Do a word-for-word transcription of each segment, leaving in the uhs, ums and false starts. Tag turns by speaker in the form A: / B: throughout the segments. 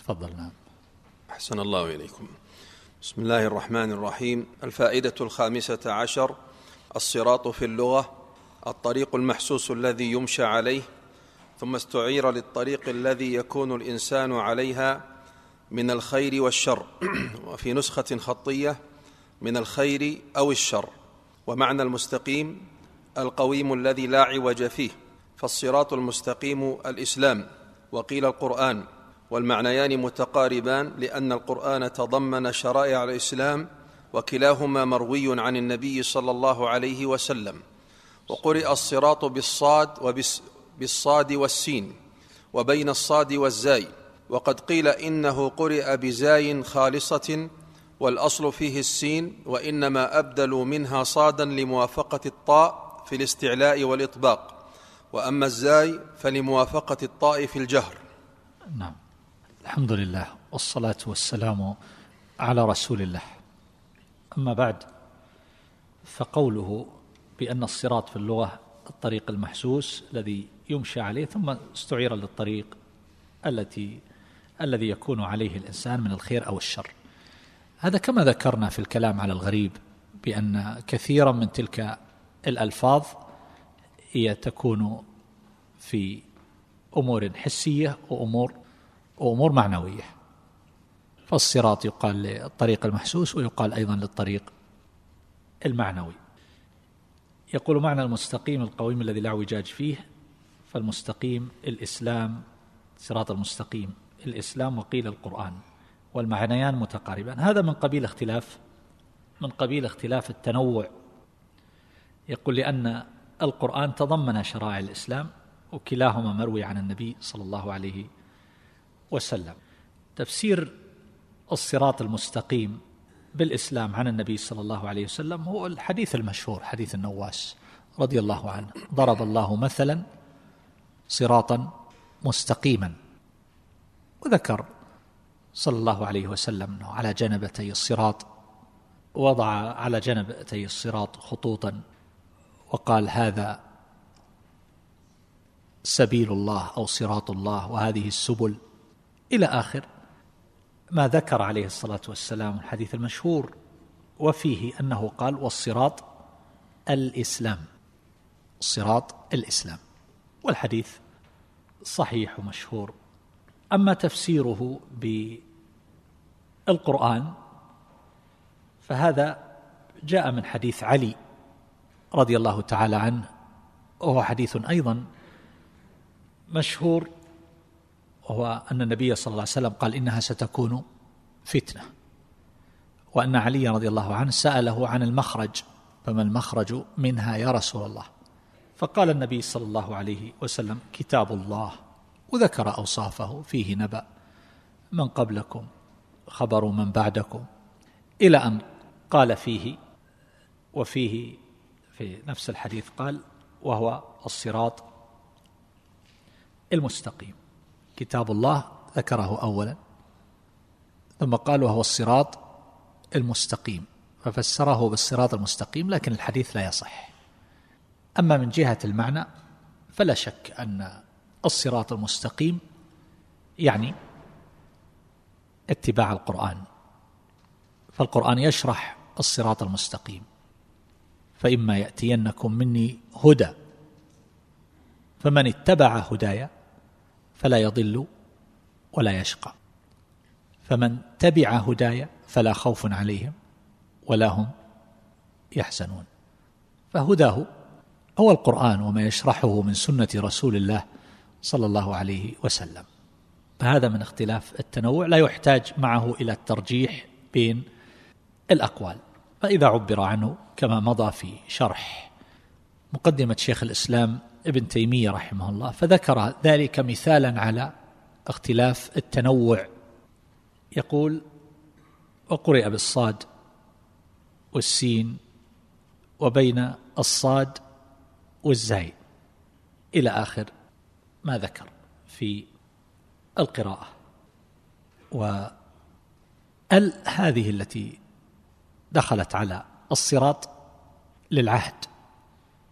A: تفضل. نعم.
B: أحسن الله إليكم. بسم الله الرحمن الرحيم. الفائدة الخامسة عشر: الصراط في اللغة الطريق المحسوس الذي يمشى عليه، ثم استعير للطريق الذي يكون الإنسان عليها من الخير والشر، وفي نسخة خطية من الخير أو الشر. ومعنى المستقيم القويم الذي لا عوج فيه، فالصراط المستقيم الإسلام، وقيل القرآن، والمعنيان متقاربان لأن القرآن تضمن شرائع الإسلام، وكلاهما مروي عن النبي صلى الله عليه وسلم. وقرئ الصراط بالصاد وبالصاد والسين وبين الصاد والزاي، وقد قيل إنه قرئ بزاي خالصة والأصل فيه السين، وإنما أبدلوا منها صادا لموافقة الطاء في الاستعلاء والإطباق، وأما الزاي فلموافقة الطاء في الجهر.
A: نعم. الحمد لله والصلاة والسلام على رسول الله. أما بعد، فقوله بأن الصراط في اللغة الطريق المحسوس الذي يمشى عليه، ثم استعير للطريق التي الذي يكون عليه الإنسان من الخير أو الشر. هذا كما ذكرنا في الكلام على الغريب بأن كثيرا من تلك الألفاظ هي تكون في أمور حسية وأمور وأمور معنوية. فالصراط يقال للطريق المحسوس ويقال أيضا للطريق المعنوي. يقول معنى المستقيم القويم الذي لا اعوجاج فيه، فالمستقيم الإسلام، صراط المستقيم الإسلام، وقيل القرآن، والمعنيان متقاربان. هذا من قبيل اختلاف من قبيل اختلاف التنوع. يقول لأن القرآن تضمن شرائع الإسلام، وكلاهما مروي عن النبي صلى الله عليه وسلم. تفسير الصراط المستقيم بالإسلام عن النبي صلى الله عليه وسلم هو الحديث المشهور، حديث النواس رضي الله عنه: ضرب الله مثلا صراطا مستقيما. وذكر صلى الله عليه وسلم أنه على جنبتي الصراط، وضع على جنبتي الصراط خطوطا، وقال: هذا سبيل الله أو صراط الله، وهذه السبل، إلى آخر ما ذكر عليه الصلاة والسلام الحديث المشهور. وفيه أنه قال: والصراط الإسلام، الصراط الإسلام. والحديث صحيح ومشهور. أما تفسيره بالقرآن فهذا جاء من حديث علي رضي الله تعالى عنه، وهو حديث أيضا مشهور، وهو أن النبي صلى الله عليه وسلم قال: إنها ستكون فتنة، وأن علي رضي الله عنه سأله عن المخرج: فما المخرج منها يا رسول الله؟ فقال النبي صلى الله عليه وسلم: كتاب الله، وذكر أوصافه: فيه نبأ من قبلكم، خبر من بعدكم، إلى أن قال فيه، وفيه في نفس الحديث قال: وهو الصراط المستقيم. كتاب الله ذكره أولا، ثم قال: وهو الصراط المستقيم، ففسره بالصراط المستقيم، لكن الحديث لا يصح. أما من جهة المعنى فلا شك أن الصراط المستقيم يعني اتباع القرآن، فالقرآن يشرح الصراط المستقيم: فإما يأتينكم مني هدى فمن اتبع هدايا فلا يضل ولا يشقى، فمن تبع هدايا فلا خوف عليهم ولا هم يحزنون. فهداه هو القرآن وما يشرحه من سنة رسول الله صلى الله عليه وسلم. فهذا من اختلاف التنوع لا يحتاج معه إلى الترجيح بين الأقوال. فإذا عبر عنه كما مضى في شرح مقدمة شيخ الإسلام ابن تيمية رحمه الله، فذكر ذلك مثالا على اختلاف التنوع. يقول: وقرئ بالصاد والسين وبين الصاد والزاي، إلى آخر ما ذكر في القراءة. وال هذه التي دخلت على الصراط للعهد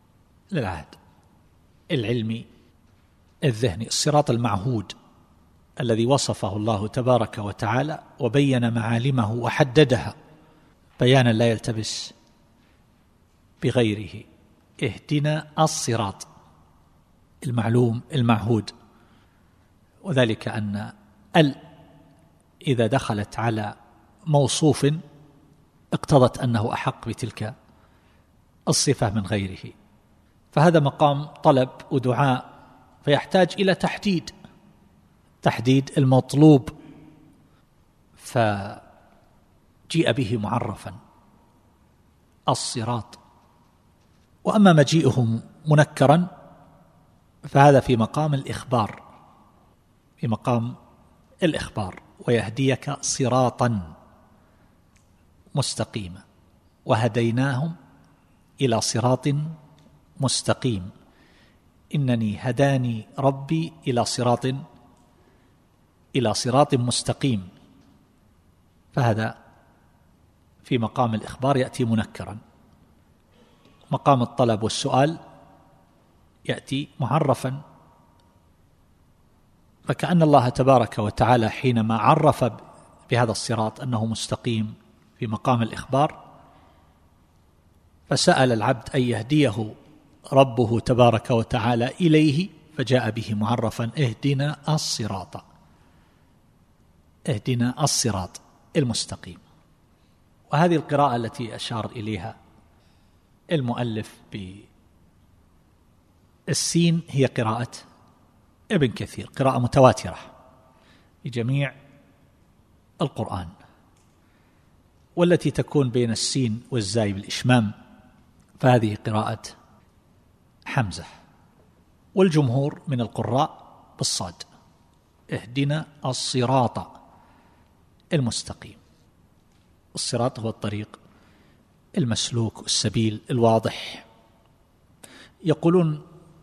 A: للعهد العلمي الذهني، الصراط المعهود الذي وصفه الله تبارك وتعالى وبين معالمه وحددها بيانا لا يلتبس بغيره. اهدنا الصراط المعلوم المعهود، وذلك أن ال إذا دخلت على موصوف اقتضت أنه أحق بتلك الصفة من غيره، فهذا مقام طلب ودعاء، فيحتاج إلى تحديد تحديد المطلوب، فجيء به معرفا الصراط. وأما مجيئه منكرا فهذا في مقام الإخبار في مقام الإخبار ويهديك صراطا مستقيما، وهديناهم إلى صراط مستقيم، إنني هداني ربي إلى صراط إلى صراط مستقيم. فهذا في مقام الإخبار يأتي منكرا. مقام الطلب والسؤال يأتي معرفا، فكأن الله تبارك وتعالى حينما عرف بهذا الصراط أنه مستقيم في مقام الإخبار، فسأل العبد أن يهديه ربه تبارك وتعالى إليه، فجاء به معرفا اهدنا الصراط اهدنا الصراط المستقيم. وهذه القراءة التي أشار إليها المؤلف بالسين هي قراءة ابن كثير، قراءة متواترة في جميع القرآن، والتي تكون بين السين والزاي بالإشمام فهذه قراءة حمزة، والجمهور من القراء بالصاد اهدنا الصراط المستقيم. الصراط هو الطريق المسلوك السبيل الواضح. يقولون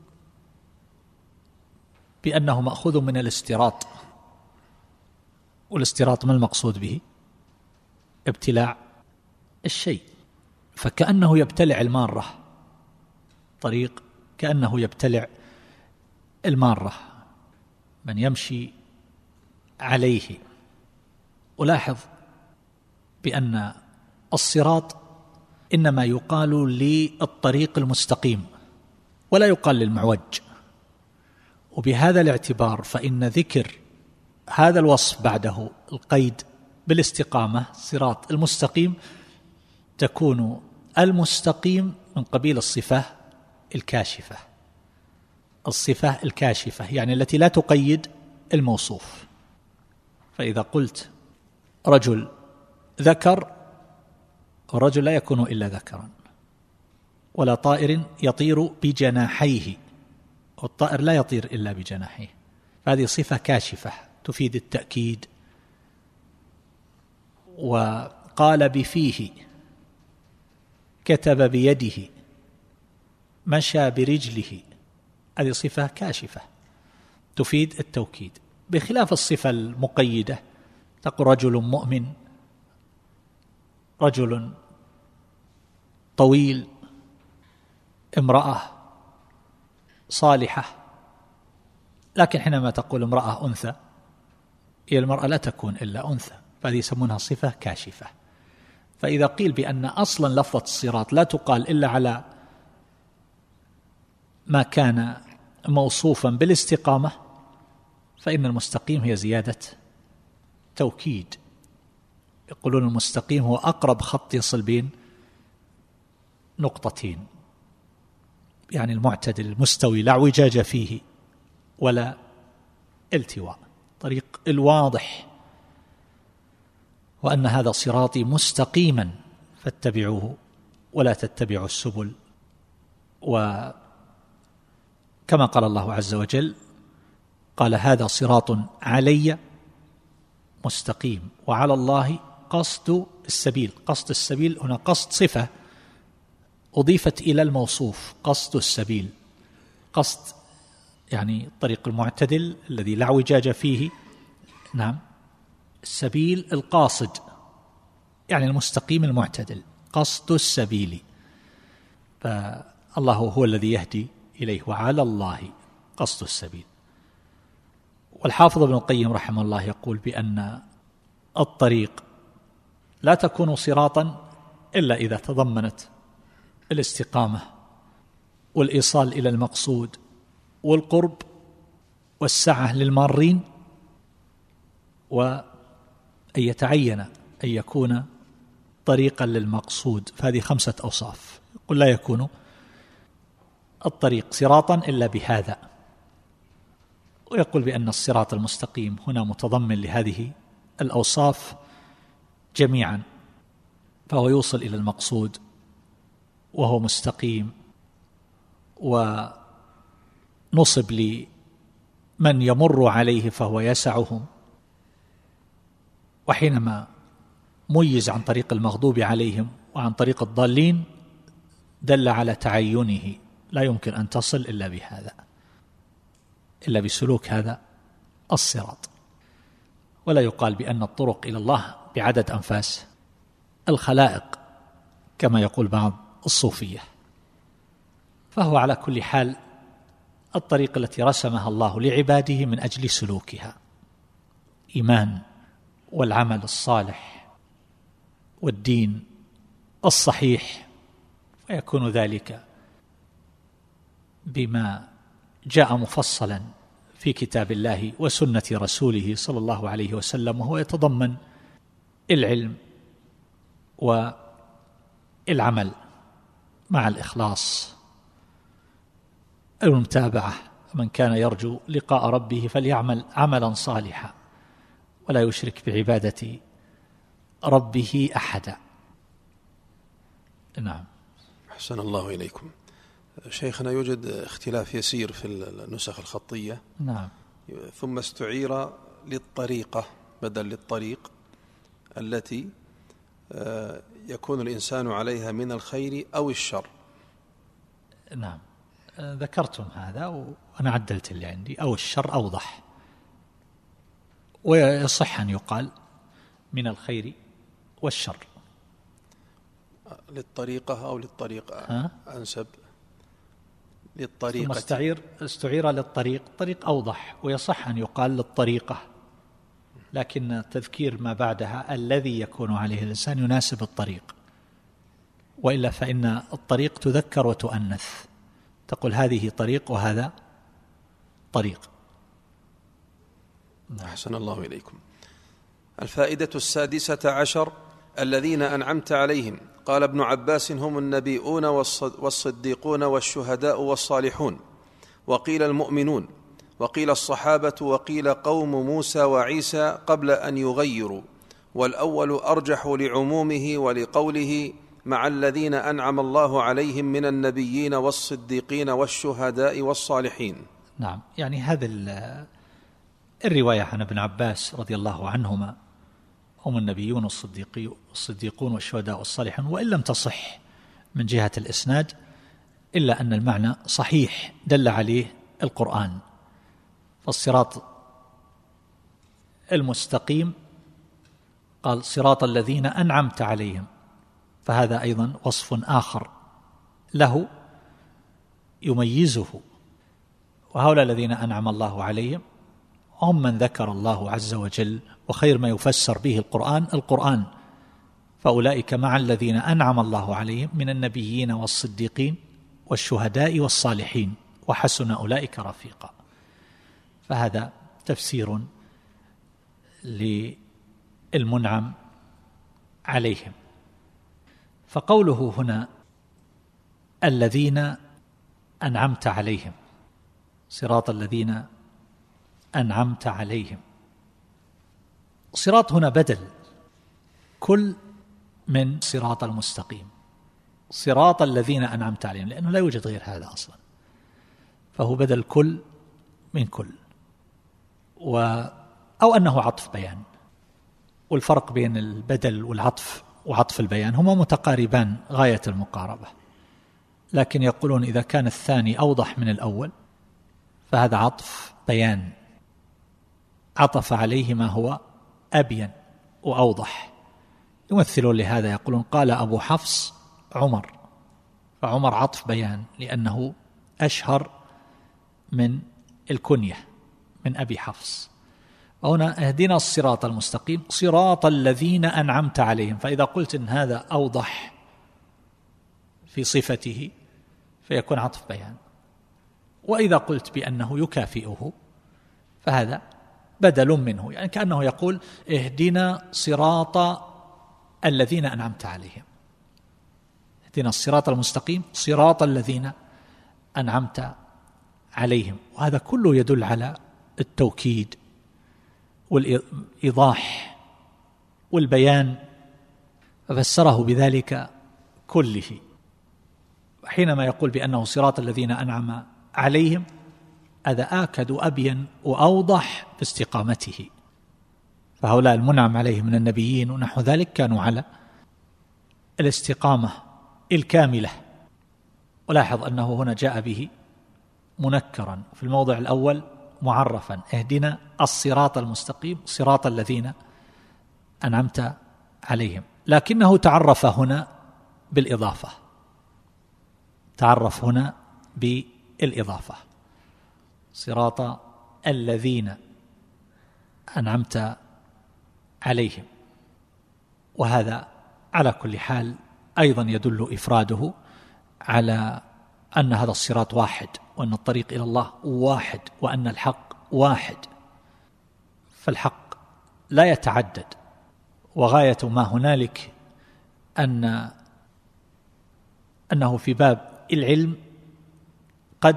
A: بأنه مأخوذ من الاستراط، والاستراط ما المقصود به؟ ابتلاع الشيء، فكأنه يبتلع المارة، طريق كأنه يبتلع المارة من يمشي عليه. ولاحظ بأن الصراط إنما يقال للطريق المستقيم ولا يقال للمعوج، وبهذا الاعتبار فإن ذكر هذا الوصف بعده القيد بالاستقامة صراط المستقيم تكون المستقيم من قبيل الصفة الكاشفة، الصفة الكاشفة يعني التي لا تقيد الموصوف. فإذا قلت رجل ذكر، الرجل لا يكون إلا ذكرا، ولا طائر يطير بجناحيه، والطائر لا يطير إلا بجناحيه، هذه صفة كاشفة تفيد التأكيد. وقال بفيه، كتب بيده، مشى برجله، هذه صفة كاشفة تفيد التوكيد، بخلاف الصفة المقيدة تقول رجل مؤمن، رجل طويل، امرأة صالحة، لكن حينما تقول امرأة أنثى هي المرأة لا تكون إلا أنثى، فهذه يسمونها صفة كاشفة. فإذا قيل بأن أصلا لفظة الصراط لا تقال إلا على ما كان موصوفا بالاستقامة، فإن المستقيم هي زيادة توكيد. يقولون المستقيم هو أقرب خط يصل بين نقطتين، يعني المعتدل المستوي لا اعوجاج فيه ولا التواء، طريق الواضح. وأن هذا صراطي مستقيما فاتبعوه ولا تتبعوا السبل. وكما قال الله عز وجل قال هذا صراط علي مستقيم، وعلى الله قصد السبيل. قصد السبيل هنا قصد صفة أضيفت إلى الموصوف، قصد السبيل، قصد يعني الطريق المعتدل الذي لا اعوجاج فيه. نعم، السبيل القاصد يعني المستقيم المعتدل، قصد السبيل، فالله هو الذي يهدي إليه، وعلى الله قصد السبيل. والحافظ ابن القيم رحمه الله يقول بأن الطريق لا تكون صراطا إلا إذا تضمنت الاستقامة والإيصال إلى المقصود والقرب والسعة للمارين، وأن يتعين أن يكون طريقا للمقصود. فهذه خمسة أوصاف. يقول لا يكون الطريق صراطا إلا بهذا. ويقول بأن الصراط المستقيم هنا متضمن لهذه الأوصاف جميعا، فهو يوصل إلى المقصود وهو مستقيم، ونصب لمن يمر عليه فهو يسعهم. وحينما ميز عن طريق المغضوب عليهم وعن طريق الضالين دل على تعينه، لا يمكن أن تصل إلا بهذا، إلا بسلوك هذا الصراط. ولا يقال بأن الطرق إلى الله بعدد أنفاس الخلائق كما يقول بعض الصوفية. فهو على كل حال الطريق التي رسمها الله لعباده من أجل سلوكها، إيمان والعمل الصالح والدين الصحيح، ويكون ذلك بما جاء مفصلا في كتاب الله وسنة رسوله صلى الله عليه وسلم، وهو يتضمن العلم والعمل مع الإخلاص، المتابعة. من كان يرجو لقاء ربه فليعمل عملا صالحا ولا يشرك بعبادة ربه أحدا. نعم.
B: أحسن الله إليكم. شيخنا، يوجد اختلاف يسير في النسخ الخطية.
A: نعم.
B: ثم استعير للطريقة بدل للطريق التي يكون الإنسان عليها من الخير أو الشر.
A: نعم، ذكرتم هذا وأنا عدلت اللي عندي، أو الشر أوضح، ويصح أن يقال من الخير والشر.
B: للطريقة أو للطريقة
A: ها؟
B: أنسب. للطريقة.
A: ثم استعير استعير للطريق، طريق أوضح، ويصح أن يقال للطريقة، لكن تذكير ما بعدها الذي يكون عليه الإنسان يناسب الطريق، وإلا فإن الطريق تذكر وتؤنث، تقول هذه طريق وهذا طريق.
B: أحسن الله إليكم. الفائدة السادسة عشر: الذين أنعمت عليهم. قال ابن عباس: هم النبيون والصديقون والشهداء والصالحون، وقيل المؤمنون، وقيل الصحابة، وقيل قوم موسى وعيسى قبل أن يغيروا، والأول أرجح لعمومه ولقوله مع الذين أنعم الله عليهم من النبيين والصديقين والشهداء والصالحين.
A: نعم، يعني هذه الرواية عن ابن عباس رضي الله عنهما هم النبيون والصديقون والشهداء والصالحون، وإن لم تصح من جهة الإسناد إلا أن المعنى صحيح دل عليه القرآن. فالصراط المستقيم قال صراط الذين أنعمت عليهم، فهذا أيضا وصف آخر له يميزه. وهؤلاء الذين أنعم الله عليهم هم من ذكر الله عز وجل، وخير ما يفسر به القرآن القرآن، فأولئك مع الذين أنعم الله عليهم من النبيين والصديقين والشهداء والصالحين وحسن أولئك رفيقا. فهذا تفسير للمنعم عليهم. فقوله هنا الذين أنعمت عليهم، صراط الذين أنعمت عليهم، صراط هنا بدل كل من صراط المستقيم، صراط الذين أنعمت عليهم، لأنه لا يوجد غير هذا أصلا، فهو بدل كل من كل، و أو أنه عطف بيان. والفرق بين البدل والعطف وعطف البيان هما متقاربان غاية المقاربة، لكن يقولون إذا كان الثاني أوضح من الأول فهذا عطف بيان، عطف عليه ما هو أبين وأوضح. يمثلون لهذا، يقولون قال أبو حفص عمر، فعمر عطف بيان لأنه أشهر من الكنية من أبي حفص، وهنا اهدنا الصراط المستقيم صراط الذين أنعمت عليهم، فإذا قلت إن هذا أوضح في صفته فيكون عطف بيان، وإذا قلت بأنه يكافئه فهذا بدل منه، يعني كأنه يقول اهدنا صراط الذين أنعمت عليهم، اهدنا الصراط المستقيم صراط الذين أنعمت عليهم. وهذا كله يدل على التوكيد والإيضاح والبيان، ففسره بذلك كله. حينما يقول بأنه صراط الذين أنعم عليهم هذا آكد وأبين وأوضح في استقامته، فهؤلاء المنعم عليهم من النبيين ونحو ذلك كانوا على الاستقامة الكاملة. ولاحظ أنه هنا جاء به منكرا، في الموضع الأول معرفا اهدنا الصراط المستقيم صراط الذين أنعمت عليهم، لكنه تعرف هنا بالإضافة، تعرف هنا بالإضافة صراط الذين أنعمت عليهم. وهذا على كل حال أيضا يدل إفراده على أن هذا الصراط واحد، وأن الطريق إلى الله واحد، وأن الحق واحد، فالحق لا يتعدد. وغاية ما هنالك أن أنه في باب العلم قد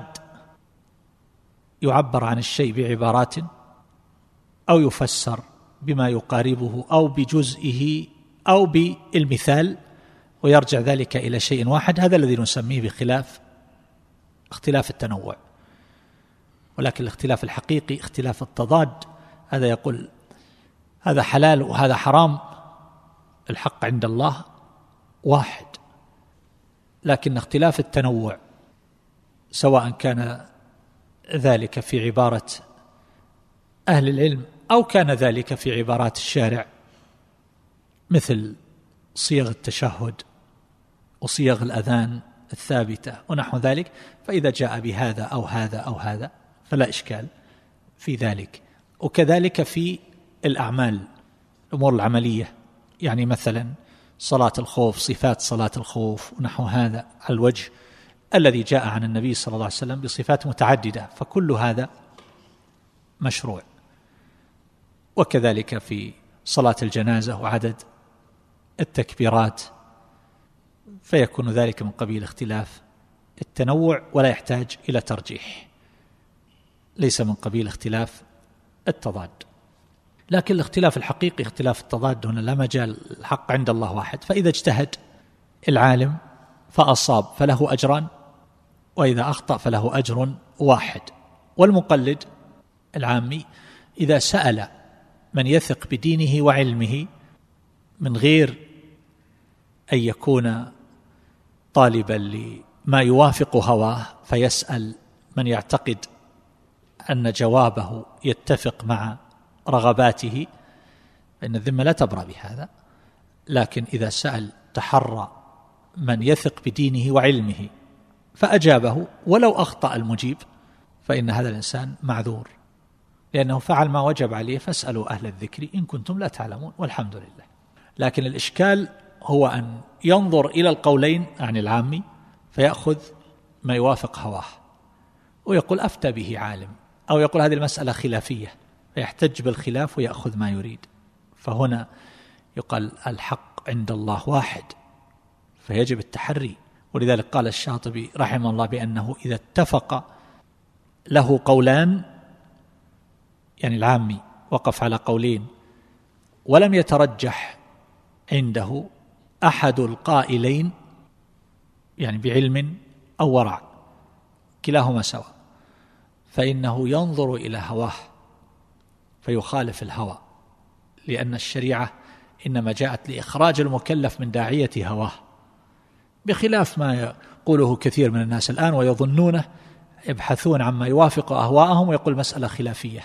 A: يعبر عن الشيء بعبارات أو يفسر بما يقاربه أو بجزئه أو بالمثال، ويرجع ذلك إلى شيء واحد، هذا الذي نسميه بخلاف اختلاف التنوع. ولكن الاختلاف الحقيقي اختلاف التضاد، هذا يقول هذا حلال وهذا حرام، الحق عند الله واحد. لكن اختلاف التنوع سواء كان ذلك في عبارة أهل العلم أو كان ذلك في عبارات الشارع مثل صيغ التشهد وصيغ الأذان الثابتة ونحو ذلك، فإذا جاء بهذا أو هذا أو هذا فلا إشكال في ذلك. وكذلك في الأعمال الأمور العملية، يعني مثلا صلاة الخوف، صفات صلاة الخوف ونحو هذا على الوجه الذي جاء عن النبي صلى الله عليه وسلم بصفات متعددة، فكل هذا مشروع. وكذلك في صلاة الجنازة وعدد التكبيرات، فيكون ذلك من قبيل اختلاف التنوع ولا يحتاج إلى ترجيح، ليس من قبيل اختلاف التضاد. لكن الاختلاف الحقيقي اختلاف التضاد، هنا لا مجال، الحق عند الله واحد، فإذا اجتهد العالم فأصاب فله أجران، وإذا أخطأ فله أجر واحد. والمقلد العامي إذا سأل من يثق بدينه وعلمه من غير أن يكون طالبا لما يوافق هواه فيسأل من يعتقد أن جوابه يتفق مع رغباته، فإن الذمة لا تبرأ بهذا. لكن إذا سأل تحرى من يثق بدينه وعلمه فأجابه ولو أخطأ المجيب، فإن هذا الإنسان معذور، لأنه فعل ما وجب عليه، فاسألوا أهل الذكر إن كنتم لا تعلمون، والحمد لله. لكن الإشكال هو أن ينظر إلى القولين عن العامي فيأخذ ما يوافق هواه ويقول أفتى به عالم، أو يقول هذه المسألة خلافية فيحتج بالخلاف ويأخذ ما يريد. فهنا يقال الحق عند الله واحد، فيجب التحري. ولذلك قال الشاطبي رحمه الله بأنه إذا اتفق له قولان، يعني العامي وقف على قولين ولم يترجح عنده أحد القائلين، يعني بعلم أو ورع كلاهما سواء، فإنه ينظر إلى هواه فيخالف الهوى، لأن الشريعة إنما جاءت لإخراج المكلف من داعية هواه، بخلاف ما يقوله كثير من الناس الآن ويظنونه، يبحثون عما يوافق أهواءهم ويقول مسألة خلافية،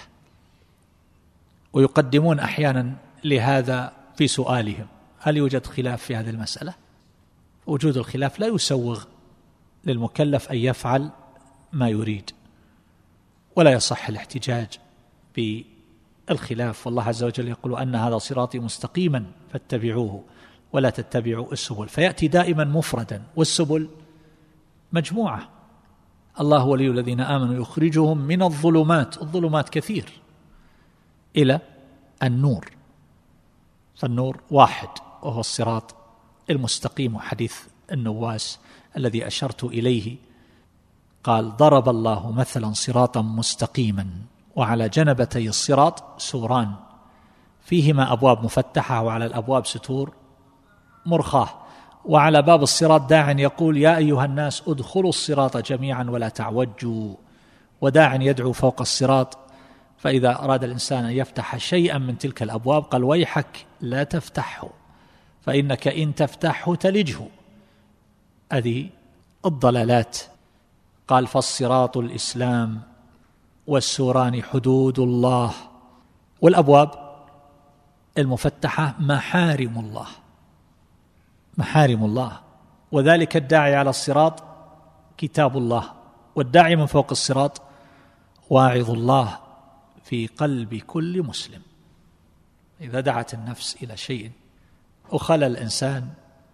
A: ويقدمون أحيانا لهذا في سؤالهم هل يوجد خلاف في هذه المسألة؟ وجود الخلاف لا يسوغ للمكلف أن يفعل ما يريد، ولا يصح الاحتجاج الخلاف، والله عز وجل يقول أن هذا صراطي مستقيما فاتبعوه ولا تتبعوا السبل، فيأتي دائما مفردا والسبل مجموعة. الله ولي الذين آمنوا يخرجهم من الظلمات، الظلمات كثير، إلى النور، فالنور واحد وهو الصراط المستقيم. وحديث النواس الذي أشرت إليه قال: ضرب الله مثلا صراطا مستقيما وعلى جنبتي الصراط سوران فيهما أبواب مفتحة وعلى الأبواب ستور مرخاة، وعلى باب الصراط داع يقول: يا أيها الناس ادخلوا الصراط جميعا ولا تعوجوا، وداع يدعو فوق الصراط. فإذا أراد الإنسان أن يفتح شيئا من تلك الأبواب قال: ويحك لا تفتحه فإنك إن تفتحه تلجه. هذه الضلالات. قال: فالصراط الإسلام والسوران حدود الله، والأبواب المفتحة محارم الله، محارم الله. وذلك الداعي على الصراط كتاب الله، والداعي من فوق الصراط واعظ الله في قلب كل مسلم. إذا دعت النفس إلى شيء وخلى الإنسان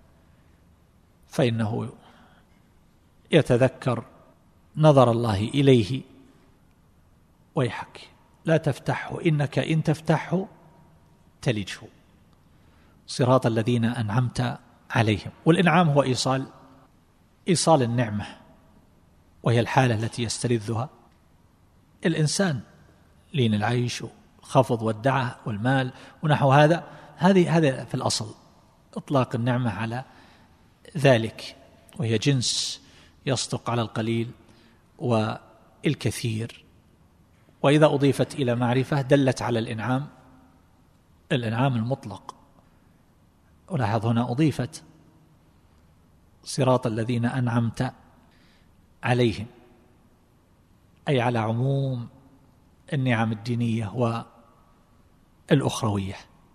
A: فإنه يتذكر نظر الله إليه ويحك لا تفتحه إنك إن تفتحه تلجه. صراط الذين أنعمت عليهم، والإنعام هو إيصال إيصال النعمة، وهي الحالة التي يستلذها الإنسان، لين العيش والخفض والدعة والمال ونحو هذا. هذه هذا في الأصل إطلاق النعمة على ذلك، وهي جنس يصدق على القليل والكثير. وإذا أضيفت إلى معرفة دلت على الإنعام، الإنعام المطلق. ولاحظ هنا أضيفت صراط الذين أنعمت عليهم، أي على عموم النعم الدينية والأخروية.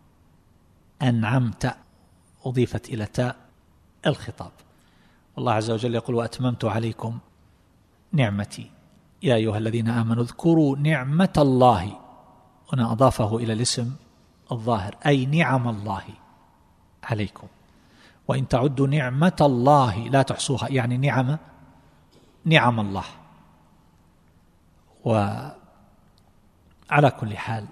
A: أنعمت أضيفت إلى تاء الخطاب. والله عز وجل يقول: وأتممت عليكم نعمتي يا أيها الذين آمنوا اذكروا نعمة الله. هنا أضافه إلى الاسم الظاهر، أي نعم الله عليكم، وإن تعدوا نعمة الله لا تحصوها، يعني نعم نعم الله. وعلى كل حال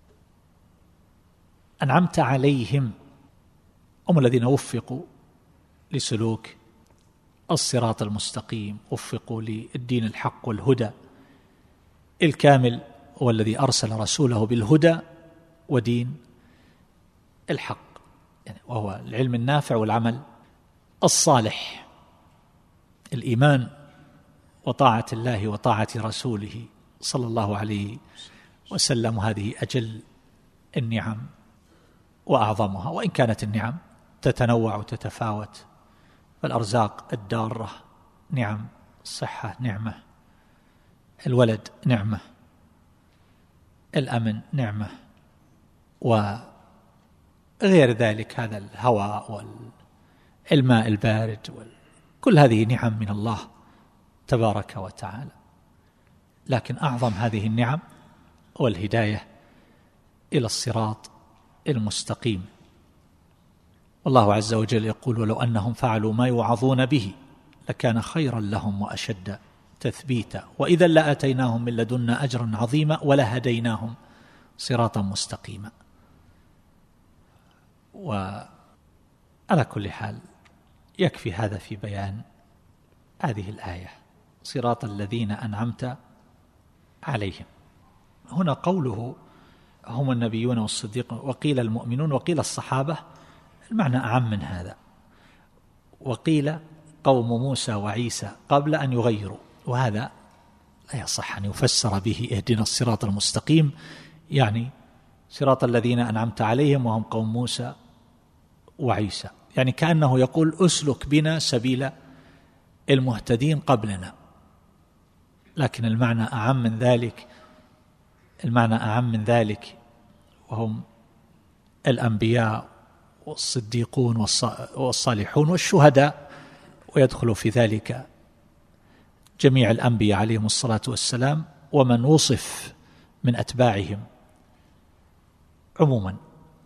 A: أنعمت عليهم هم الذين وفقوا لسلوك الصراط المستقيم، وفقوا للدين الحق والهدى الكامل، هو الذي أرسل رسوله بالهدى ودين الحق، يعني وهو العلم النافع والعمل الصالح، الإيمان وطاعة الله وطاعة رسوله صلى الله عليه وسلم. هذه أجل النعم وأعظمها، وإن كانت النعم تتنوع وتتفاوت، فالأرزاق الدارة نعم، الصحة نعمة، الولد نعمة، الأمن نعمة، وغير ذلك هذا الهواء والماء البارد، كل هذه نعم من الله تبارك وتعالى. لكن أعظم هذه النعم هو الهداية إلى الصراط المستقيم. والله عز وجل يقول: ولو أنهم فعلوا ما يوعظون به لكان خيرا لهم وأشد تثبيتا وإذا لآتيناهم من لدنا أجرا عظيما ولهديناهم صراطا مستقيما. وعلى كل حال يكفي هذا في بيان هذه الآية، صراط الذين أنعمت عليهم. هنا قوله هم النبيون والصديقون، وقيل المؤمنون، وقيل الصحابة، المعنى أعم من هذا. وقيل قوم موسى وعيسى قبل أن يغيروا، وهذا لا يصح أن يفسر به اهدنا الصراط المستقيم، يعني صراط الذين أنعمت عليهم وهم قوم موسى وعيسى، يعني كأنه يقول أسلك بنا سبيل المهتدين قبلنا. لكن المعنى أعم من ذلك، المعنى أعم من ذلك، وهم الأنبياء والصديقون والصالحون والشهداء، ويدخل في ذلك جميع الأنبياء عليهم الصلاة والسلام، ومن وصف من أتباعهم عموما.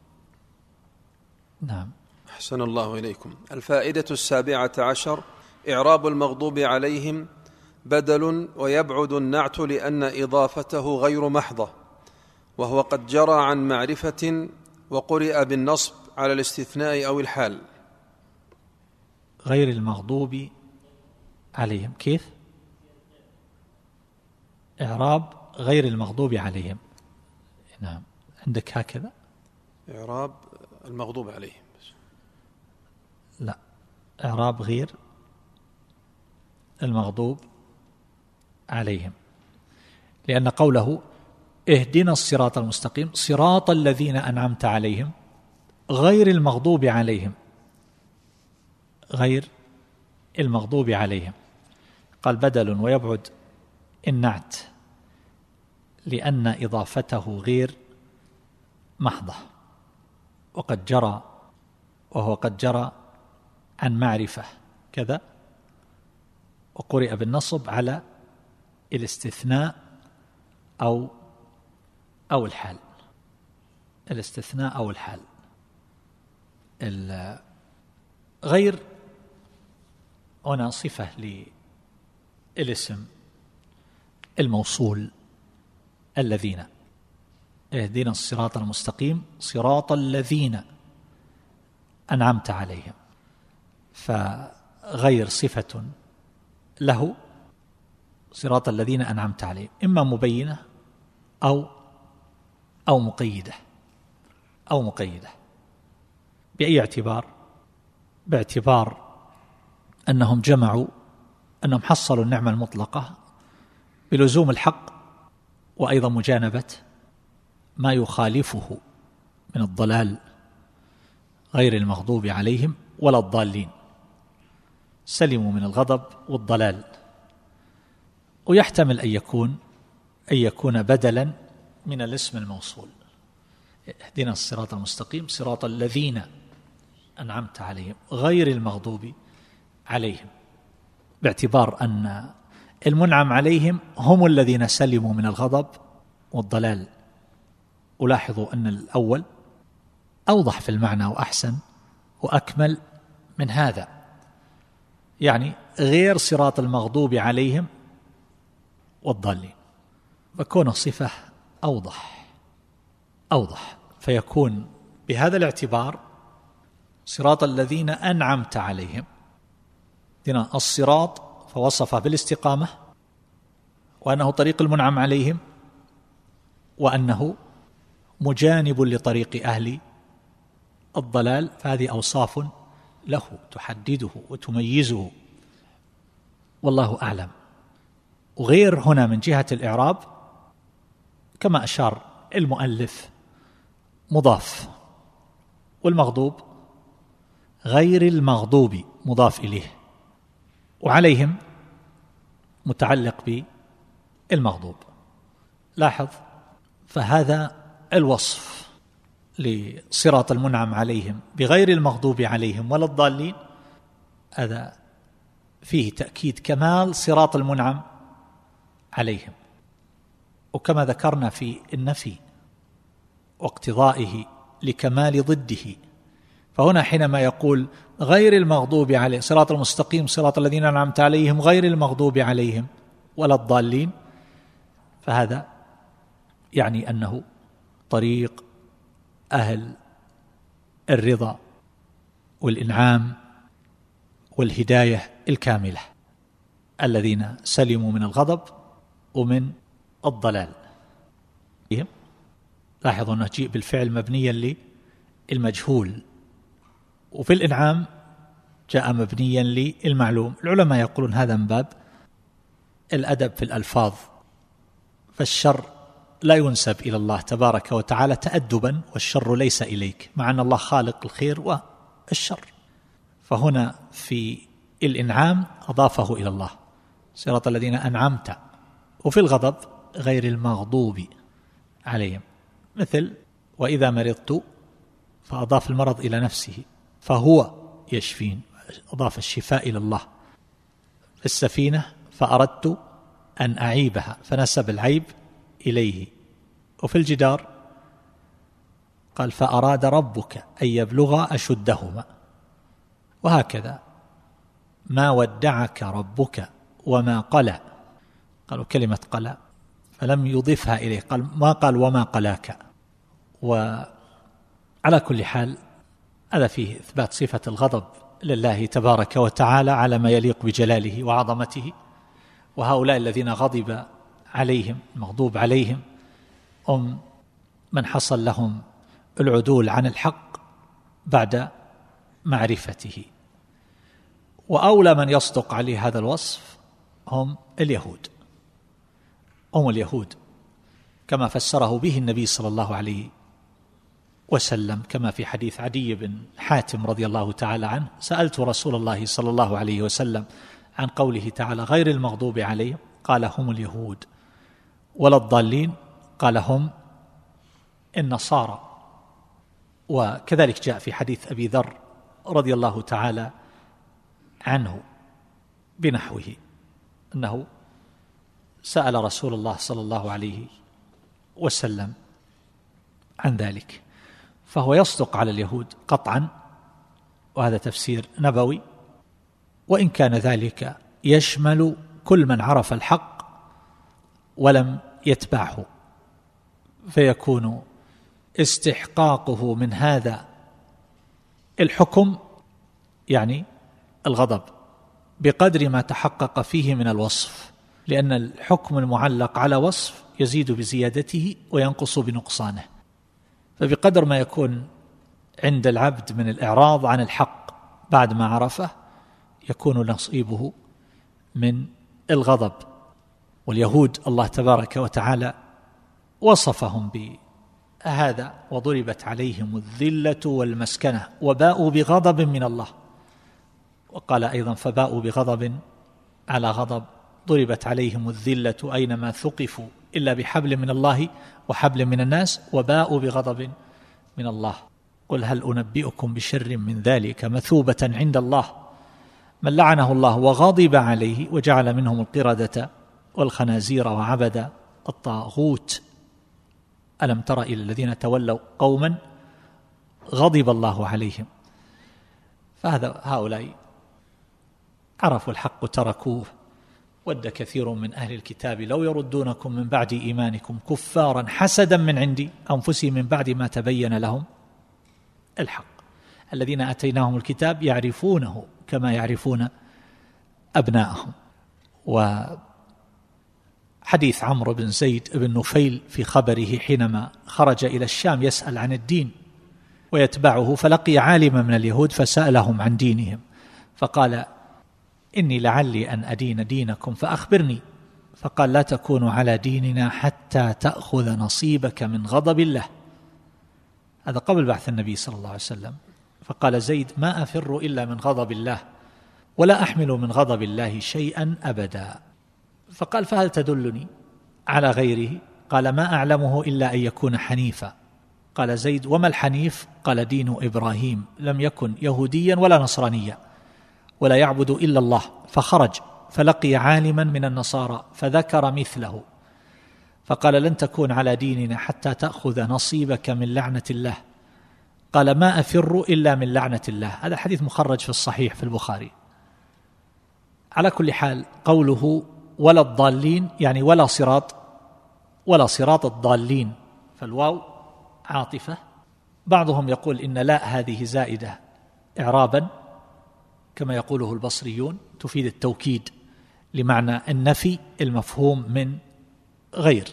A: نعم.
B: أحسن الله إليكم. الفائدة السابعة عشر: إعراب المغضوب عليهم بدل ويبعد النعت لأن إضافته غير محضة، وهو قد جرى عن معرفة وقرئ بالنصب على الاستثناء أو الحال.
A: غير المغضوب عليهم كيف؟ إعراب غير المغضوب عليهم. نعم، عندك هكذا
B: إعراب المغضوب عليهم.
A: لا، إعراب غير المغضوب عليهم، لأن قوله اهدنا الصراط المستقيم صراط الذين أنعمت عليهم غير المغضوب عليهم، غير المغضوب عليهم، قال بدل ويبعد النعت لأن إضافته غير محضة، وقد جرى وهو قد جرى عن معرفة كذا، وقرئ بالنصب على الاستثناء أو أو الحال، الاستثناء أو الحال. غير هنا صفة للاسم الموصول الذين، اهدنا الصراط المستقيم صراط الذين أنعمت عليهم، فغير صفة له صراط الذين أنعمت عليهم، إما مبينة أو أو مقيدة أو مقيدة. بأي اعتبار؟ باعتبار أنهم جمعوا، أنهم حصلوا النعمة المطلقة بلزوم الحق وأيضا مجانبة ما يخالفه من الضلال، غير المغضوب عليهم ولا الضالين، سلموا من الغضب والضلال. ويحتمل أن يكون أن يكون بدلا من الاسم الموصول، اهدنا الصراط المستقيم صراط الذين أنعمت عليهم غير المغضوب عليهم، باعتبار أن المنعم عليهم هم الذين سلموا من الغضب والضلال. ولاحظوا أن الأول أوضح في المعنى وأحسن وأكمل من هذا، يعني غير صراط المغضوب عليهم والضالين، فكون صفة أوضح أوضح فيكون بهذا الاعتبار صراط الذين أنعمت عليهم، دينا الصراط فوصفه بالاستقامة وأنه طريق المنعم عليهم، وأنه مجانب لطريق أهل الضلال، فهذه أوصاف له تحدده وتميزه، والله أعلم. وغير هنا من جهة الإعراب كما أشار المؤلف مضاف، والمغضوب غير المغضوب مضاف إليه، وعليهم متعلق بالمغضوب. لاحظ، فهذا الوصف لصراط المنعم عليهم بغير المغضوب عليهم ولا الضالين، هذا فيه تأكيد كمال صراط المنعم عليهم، وكما ذكرنا في النفي واقتضائه لكمال ضده، فهنا حينما يقول غير المغضوب عليهم صراط المستقيم صراط الذين أنعمت عليهم غير المغضوب عليهم ولا الضالين، فهذا يعني أنه طريق أهل الرضا والإنعام والهداية الكاملة، الذين سلموا من الغضب ومن الضلال. لاحظوا أنه جيء بالفعل مبنيا للمجهول، وفي الإنعام جاء مبنيا للمعلوم. العلماء يقولون هذا من باب الأدب في الألفاظ، فالشر لا ينسب إلى الله تبارك وتعالى تأدبا، والشر ليس إليك، مع أن الله خالق الخير والشر، فهنا في الإنعام أضافه إلى الله صراط الذين أنعمت، وفي الغضب غير المغضوب عليهم، مثل وإذا مرضت فأضاف المرض إلى نفسه فهو يشفين، أضاف الشفاء إلى الله. في السفينة فأردت أن أعيبها فنسب العيب إليه. وفي الجدار قال فأراد ربك أن يبلغ أشدهما. وهكذا ما ودعك ربك وما قلى، قالوا كلمة قلى فلم يضيفها إليه، قال ما قال وما قلاك. وعلى كل حال هذا فيه إثبات صفة الغضب لله تبارك وتعالى على ما يليق بجلاله وعظمته. وهؤلاء الذين غضب عليهم المغضوب عليهم هم من حصل لهم العدول عن الحق بعد معرفته. وأولى من يصدق عليه هذا الوصف هم اليهود، هم اليهود كما فسره به النبي صلى الله عليه وسلم، كما في حديث عدي بن حاتم رضي الله تعالى عنه: سألت رسول الله صلى الله عليه وسلم عن قوله تعالى غير المغضوب عليهم، قال هم اليهود. ولا الضالين، قال هم النصارى. وكذلك جاء في حديث أبي ذر رضي الله تعالى عنه بنحوه أنه سأل رسول الله صلى الله عليه وسلم عن ذلك. فهو يصدق على اليهود قطعا، وهذا تفسير نبوي، وإن كان ذلك يشمل كل من عرف الحق ولم يتبعه، فيكون استحقاقه من هذا الحكم يعني الغضب بقدر ما تحقق فيه من الوصف، لأن الحكم المعلق على وصف يزيد بزيادته وينقص بنقصانه. فبقدر ما يكون عند العبد من الإعراض عن الحق بعد ما عرفه يكون نصيبه من الغضب. واليهود الله تبارك وتعالى وصفهم بهذا: وضربت عليهم الذلة والمسكنة وباءوا بغضب من الله. وقال أيضا: فباءوا بغضب على غضب، ضربت عليهم الذلة أينما ثقفوا إلا بحبل من الله وحبل من الناس وباءوا بغضب من الله. قل هل أنبئكم بشر من ذلك مثوبة عند الله من لعنه الله وغضب عليه وجعل منهم القردة والخنازير وعبد الطاغوت ألم تر إلى الذين تولوا قوما غضب الله عليهم. فهذا هؤلاء عرفوا الحق تركوه. ود كثير من أهل الكتاب لو يردونكم من بعد إيمانكم كفارا حسدا من عند أنفسهم من بعد ما تبين لهم الحق. الذين أتيناهم الكتاب يعرفونه كما يعرفون أبناءهم. وحديث عمرو بن زيد بن نفيل في خبره حينما خرج إلى الشام يسأل عن الدين ويتبعه، فلقي عالما من اليهود فسألهم عن دينهم فقال: إني لعلي أن أدين دينكم فأخبرني. فقال: لا تكون على ديننا حتى تأخذ نصيبك من غضب الله. هذا قبل بعث النبي صلى الله عليه وسلم. فقال زيد: ما أفر إلا من غضب الله ولا أحمل من غضب الله شيئا أبدا. فقال: فهل تدلني على غيره؟ قال: ما أعلمه إلا أن يكون حنيفا. قال زيد: وما الحنيف؟ قال: دين إبراهيم لم يكن يهوديا ولا نصرانيا ولا يعبد إلا الله. فخرج فلقي عالما من النصارى فذكر مثله فقال: لن تكون على ديننا حتى تأخذ نصيبك من لعنة الله. قال: ما أفر إلا من لعنة الله. هذا حديث مخرج في الصحيح في البخاري. على كل حال قوله ولا الضالين يعني ولا صراط، ولا صراط الضالين، فالواو عاطفة. بعضهم يقول إن لا هذه زائدة إعرابا كما يقوله البصريون تفيد التوكيد لمعنى النفي المفهوم من غير،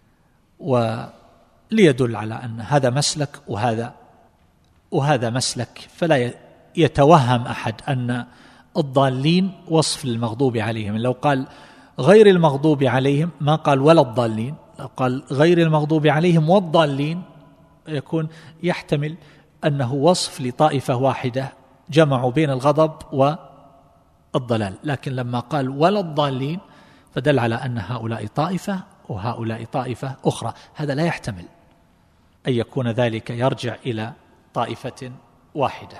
A: وليدل على أن هذا مسلك وهذا وهذا مسلك، فلا يتوهم أحد أن الضالين وصف للمغضوب عليهم. لو قال غير المغضوب عليهم ما قال ولا الضالين، لو قال غير المغضوب عليهم والضالين يكون يحتمل أنه وصف لطائفة واحدة جمعوا بين الغضب والضلال. لكن لما قال ولا الضالين فدل على أن هؤلاء طائفة وهؤلاء طائفة أخرى. هذا لا يحتمل أن يكون ذلك يرجع إلى طائفة واحدة.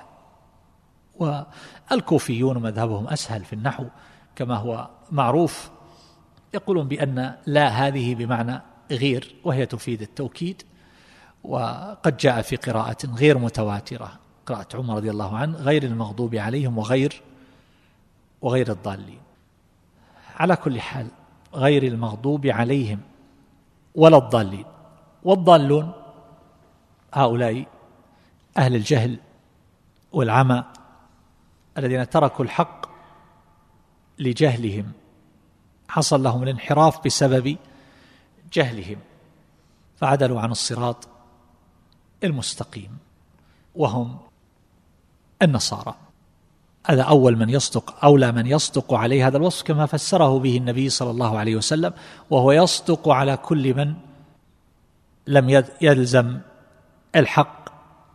A: والكوفيون مذهبهم أسهل في النحو كما هو معروف، يقولون بأن لا هذه بمعنى غير وهي تفيد التوكيد، وقد جاء في قراءة غير متواترة قراءة عمر رضي الله عنه غير المغضوب عليهم وغير وغير الضالين. على كل حال غير المغضوب عليهم ولا الضالين. والضالون هؤلاء أهل الجهل والعمى الذين تركوا الحق لجهلهم، حصل لهم الانحراف بسبب جهلهم فعدلوا عن الصراط المستقيم، وهم النصارى. هذا أول من يصدق أولى من يصدق عليه هذا الوصف كما فسره به النبي صلى الله عليه وسلم، وهو يصدق على كل من لم يلزم الحق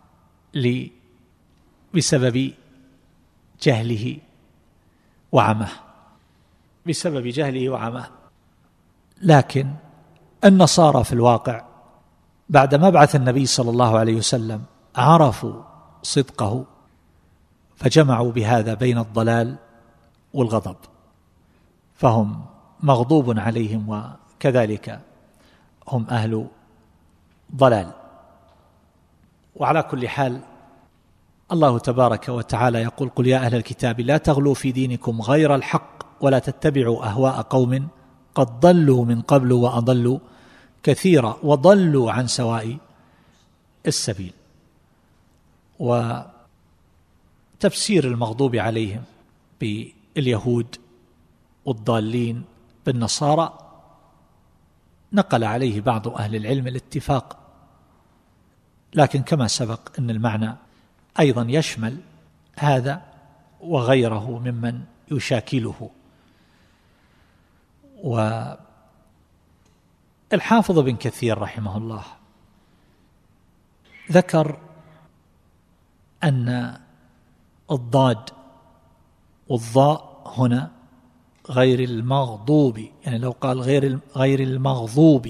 A: بسبب جهله وعمه بسبب جهله وعمه. لكن النصارى في الواقع بعد مبعث النبي صلى الله عليه وسلم عرفوا صدقه فجمعوا بهذا بين الضلال والغضب، فهم مغضوب عليهم وكذلك هم أهل ضلال. وعلى كل حال الله تبارك وتعالى يقول: قل يا أهل الكتاب لا تغلوا في دينكم غير الحق ولا تتبعوا أهواء قوم قد ضلوا من قبل وأضلوا كثيرا وضلوا عن سواء السبيل. وتفسير المغضوب عليهم باليهود والضالين بالنصارى نقل عليه بعض أهل العلم الاتفاق، لكن كما سبق أن المعنى أيضا يشمل هذا وغيره ممن يشاكله. والحافظ بن كثير رحمه الله ذكر أن الضاد والضاء هنا غير المغضوب، يعني لو قال غير غير المغضوب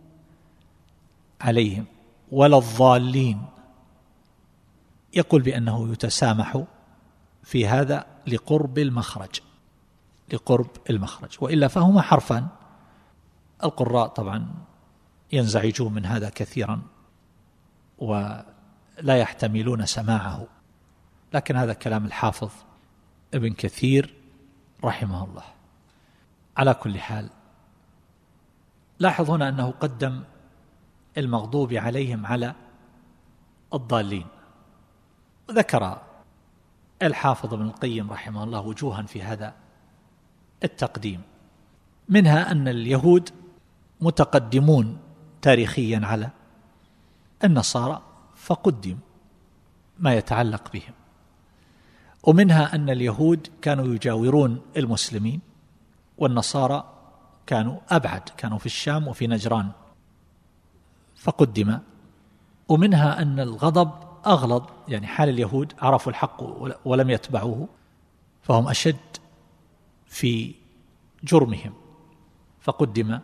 A: عليهم ولا الضالين يقول بأنه يتسامح في هذا لقرب المخرج لقرب المخرج وإلا فهما حرفان. القراء طبعا ينزعجون من هذا كثيرا ولا يحتملون سماعه، لكن هذا كلام الحافظ ابن كثير رحمه الله. على كل حال لاحظ هنا أنه قدم المغضوب عليهم على الضالين. ذكر الحافظ ابن القيم رحمه الله وجوها في هذا التقديم، منها أن اليهود متقدمون تاريخيا على النصارى فقدم ما يتعلق بهم، ومنها أن اليهود كانوا يجاورون المسلمين والنصارى كانوا أبعد، كانوا في الشام وفي نجران فقدم، ومنها أن الغضب أغلظ، يعني حال اليهود عرفوا الحق ولم يتبعوه فهم أشد في جرمهم فقدم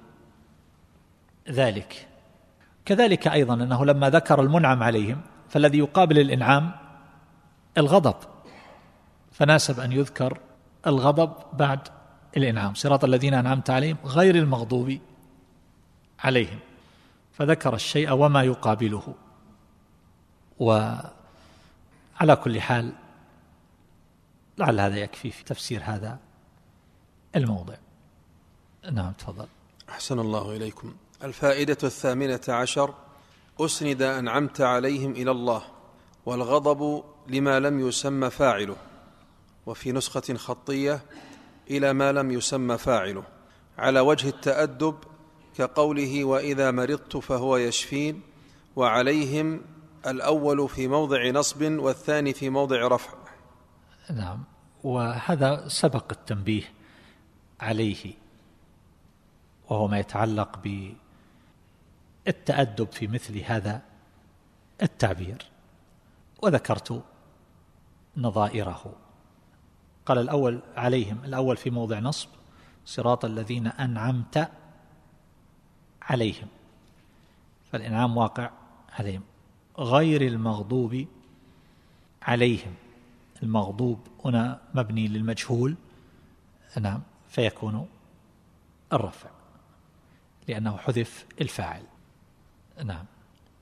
A: ذلك. كذلك أيضا أنه لما ذكر المنعم عليهم فالذي يقابل الإنعام الغضب، فناسب أن يذكر الغضب بعد الإنعام، صراط الذين أنعمت عليهم غير المغضوب عليهم، فذكر الشيء وما يقابله. وعلى كل حال لعل هذا يكفي في تفسير هذا الموضع. نعم تفضل.
B: أحسن الله إليكم. الفائدة الثامنة عشر: أسند أنعمت عليهم إلى الله، والغضب لما لم يسمى فاعله، وفي نسخة خطية إلى ما لم يسمى فاعله، على وجه التأدب كقوله وإذا مرضت فهو يشفين، وعليهم الأول في موضع نصب والثاني في موضع رفع.
A: نعم، وهذا سبق التنبيه عليه، وهو ما يتعلق بالتأدب في مثل هذا التعبير، وذكرت نظائره. قال الأول عليهم، الأول في موضع نصب صراط الذين أنعمت عليهم، فالإنعام واقع عليهم، غير المغضوب عليهم، المغضوب هنا مبني للمجهول، نعم، فيكون الرفع لأنه حذف الفاعل. نعم،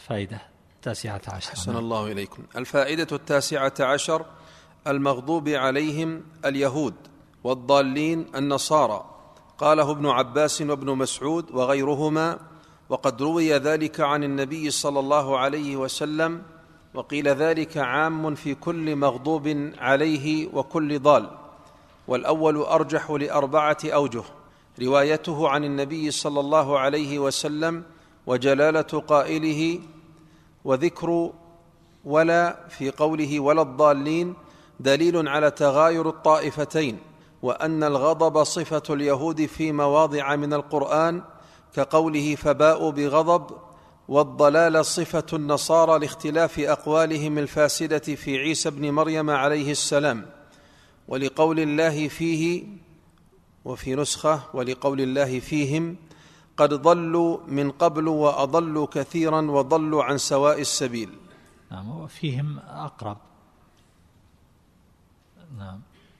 A: فائدة التاسعة عشر.
B: أحسن الله إليكم. الفائدة التاسعة عشر: المغضوب عليهم اليهود والضالين النصارى. قاله ابن عباس وابن مسعود وغيرهما، وقد روي ذلك عن النبي صلى الله عليه وسلم، وقيل ذلك عام في كل مغضوب عليه وكل ضال، والأول أرجح لأربعة أوجه: روايته عن النبي صلى الله عليه وسلم، وجلالة قائله، وذكر ولا في قوله ولا الضالين دليل على تغاير الطائفتين، وأن الغضب صفة اليهود في مواضع من القرآن كقوله فباءوا بغضب، والضلال صفة النصارى لاختلاف أقوالهم الفاسدة في عيسى ابن مريم عليه السلام، ولقول الله فيه، وفي نسخة ولقول الله فيهم قد ضلوا من قبل وأضلوا كثيرا وضلوا عن سواء السبيل.
A: نعم، وفيهم أقرب. نعم.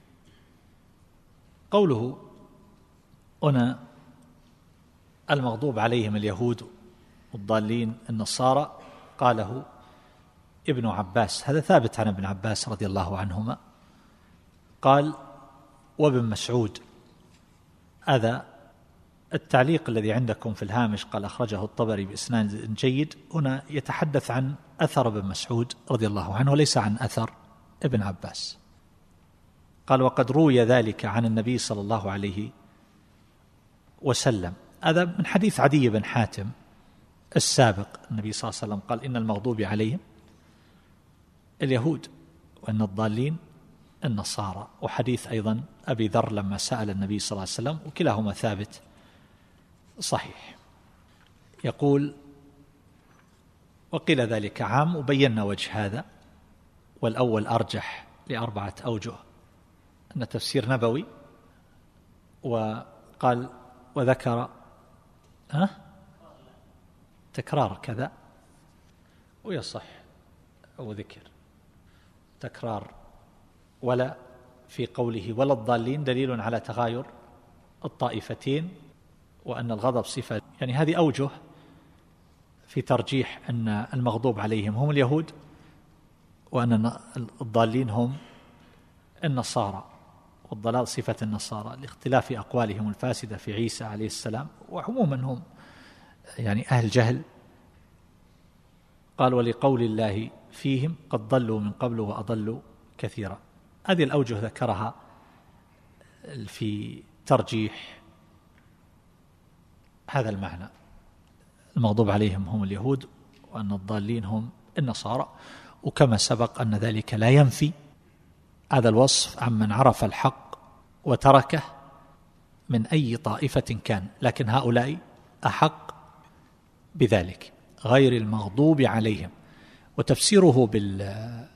A: قوله هنا المغضوب عليهم اليهود والضالين النصارى، قاله ابن عباس، هذا ثابت عن ابن عباس رضي الله عنهما. قال وابن مسعود. هذا التعليق الذي عندكم في الهامش قال أخرجه الطبري بإسناد جيد، هنا يتحدث عن أثر ابن مسعود رضي الله عنه وليس عن أثر ابن عباس. قال وقد روي ذلك عن النبي صلى الله عليه وسلم. هذا من حديث عدي بن حاتم السابق. النبي صلى الله عليه وسلم قال إن المغضوب عليهم اليهود وإن الضالين النصارى، وحديث أيضا أبي ذر لما سأل النبي صلى الله عليه وسلم، وكلاهما ثابت صحيح. يقول وقيل ذلك عام، وبينا وجه هذا، والأول أرجح لأربعة أوجه: أن تفسير نبوي، وقال وذكر ها تكرار كذا، ويصح أو ذكر تكرار ولا في قوله ولا الضالين دليل على تغاير الطائفتين، وأن الغضب صفة. يعني هذه أوجه في ترجيح أن المغضوب عليهم هم اليهود، وأن الضالين هم النصارى، والضلال صفة النصارى لاختلاف أقوالهم الفاسدة في عيسى عليه السلام، وعموما هم يعني أهل جهل. قال ولقول الله فيهم قد ضلوا من قبل وأضلوا كثيرا. هذه الأوجه ذكرها في ترجيح هذا المعنى: المغضوب عليهم هم اليهود وأن الضالين هم النصارى. وكما سبق أن ذلك لا ينفي هذا الوصف عمن عرف الحق وتركه من أي طائفة كان، لكن هؤلاء أحق بذلك غير المغضوب عليهم. وتفسيره بال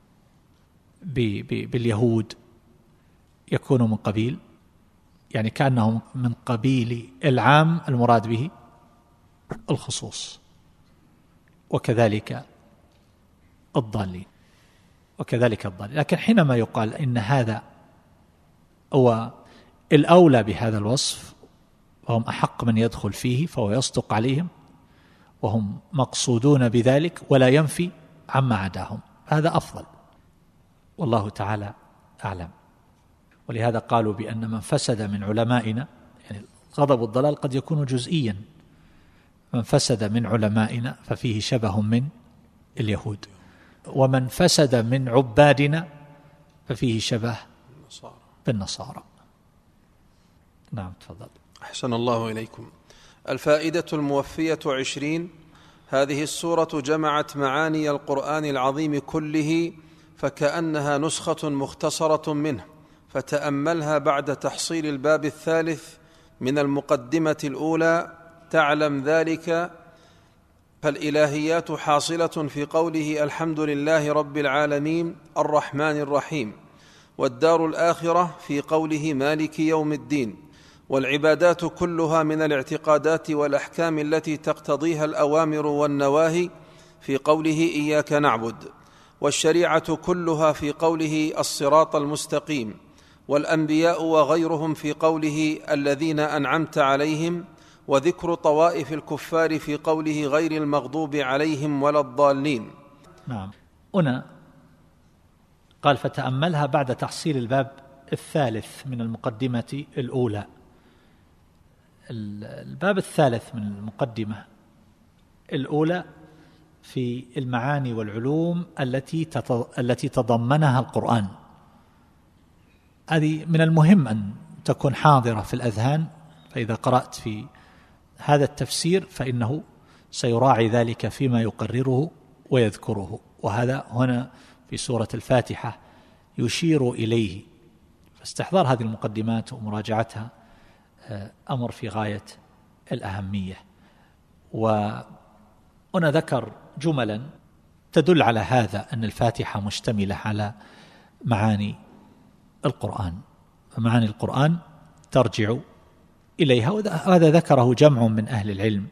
A: باليهود يكون من قبيل، يعني كأنهم من قبيل العام المراد به الخصوص، وكذلك الضالين وكذلك الضالين. لكن حينما يقال إن هذا هو الأولى بهذا الوصف وهم أحق من يدخل فيه، فهو يصدق عليهم وهم مقصودون بذلك، ولا ينفي عما عداهم، هذا أفضل، والله تعالى أعلم. ولهذا قالوا بأن من فسد من علمائنا، يعني غضب الضلال قد يكون جزئيا، من فسد من علمائنا ففيه شبه من اليهود، ومن فسد من عبادنا ففيه شبه بالنصارى. نعم تفضل.
B: أحسن الله إليكم. الفائدة الموفية عشرين: هذه السورة جمعت معاني القرآن العظيم كله، فكأنها نسخة مختصرة منه، فتأملها بعد تحصيل الباب الثالث من المقدمة الأولى تعلم ذلك. فالإلهيات حاصلة في قوله الحمد لله رب العالمين الرحمن الرحيم، والدار الآخرة في قوله مالك يوم الدين، والعبادات كلها من الاعتقادات والأحكام التي تقتضيها الأوامر والنواهي في قوله إياك نعبد، والشريعة كلها في قوله الصراط المستقيم، والأنبياء وغيرهم في قوله الذين أنعمت عليهم، وذكر طوائف الكفار في قوله غير المغضوب عليهم ولا الضالين.
A: نعم. هنا قال فتأملها بعد تحصيل الباب الثالث من المقدمة الأولى. الباب الثالث من المقدمة الأولى في المعاني والعلوم التي التي تضمنها القرآن. هذه من المهم أن تكون حاضرة في الأذهان، فإذا قرأت في هذا التفسير فإنه سيراعي ذلك فيما يقرره ويذكره، وهذا هنا في سورة الفاتحة يشير إليه. فاستحضار هذه المقدمات ومراجعتها أمر في غاية الأهمية. وهنا ذكر جملا تدل على هذا، أن الفاتحة مشتملة على معاني القرآن، فمعاني القرآن ترجع إليها، وهذا ذكره جمع من أهل العلم،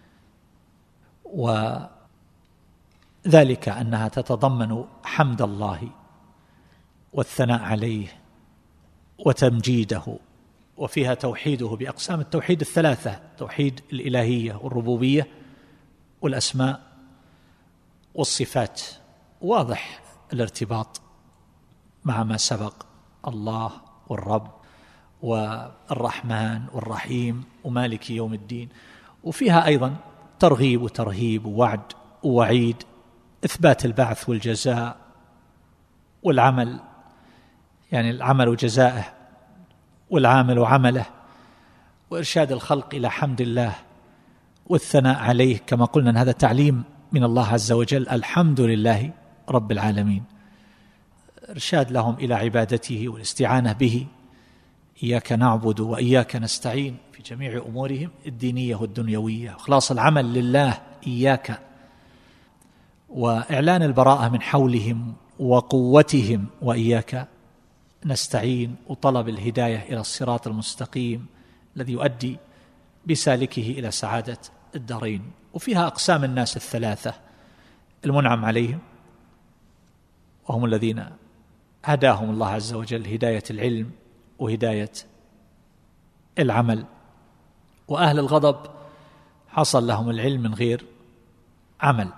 A: وذلك أنها تتضمن حمد الله والثناء عليه وتمجيده، وفيها توحيده بأقسام التوحيد الثلاثة: توحيد الإلهية والربوبية والأسماء والصفات. واضح الارتباط مع ما سبق: الله والرب والرحمن والرحيم ومالك يوم الدين. وفيها أيضا ترغيب وترهيب ووعد ووعيد، إثبات البعث والجزاء والعمل، يعني العمل جزاءه والعامل عمله، وإرشاد الخلق إلى حمد الله والثناء عليه، كما قلنا أن هذا تعليم من الله عز وجل: الحمد لله رب العالمين. إرشاد لهم إلى عبادته والاستعانة به: إياك نعبد وإياك نستعين، في جميع أمورهم الدينية والدنيوية، وإخلاص العمل لله إياك، وإعلان البراءة من حولهم وقوتهم وإياك نستعين، وطلب الهداية إلى الصراط المستقيم الذي يؤدي بسالكه إلى سعادة الدارين. وفيها أقسام الناس الثلاثة: المنعم عليهم، وهم الذين هداهم الله عز وجل هداية العلم وهداية العمل، وأهل الغضب حصل لهم العلم من غير عمل،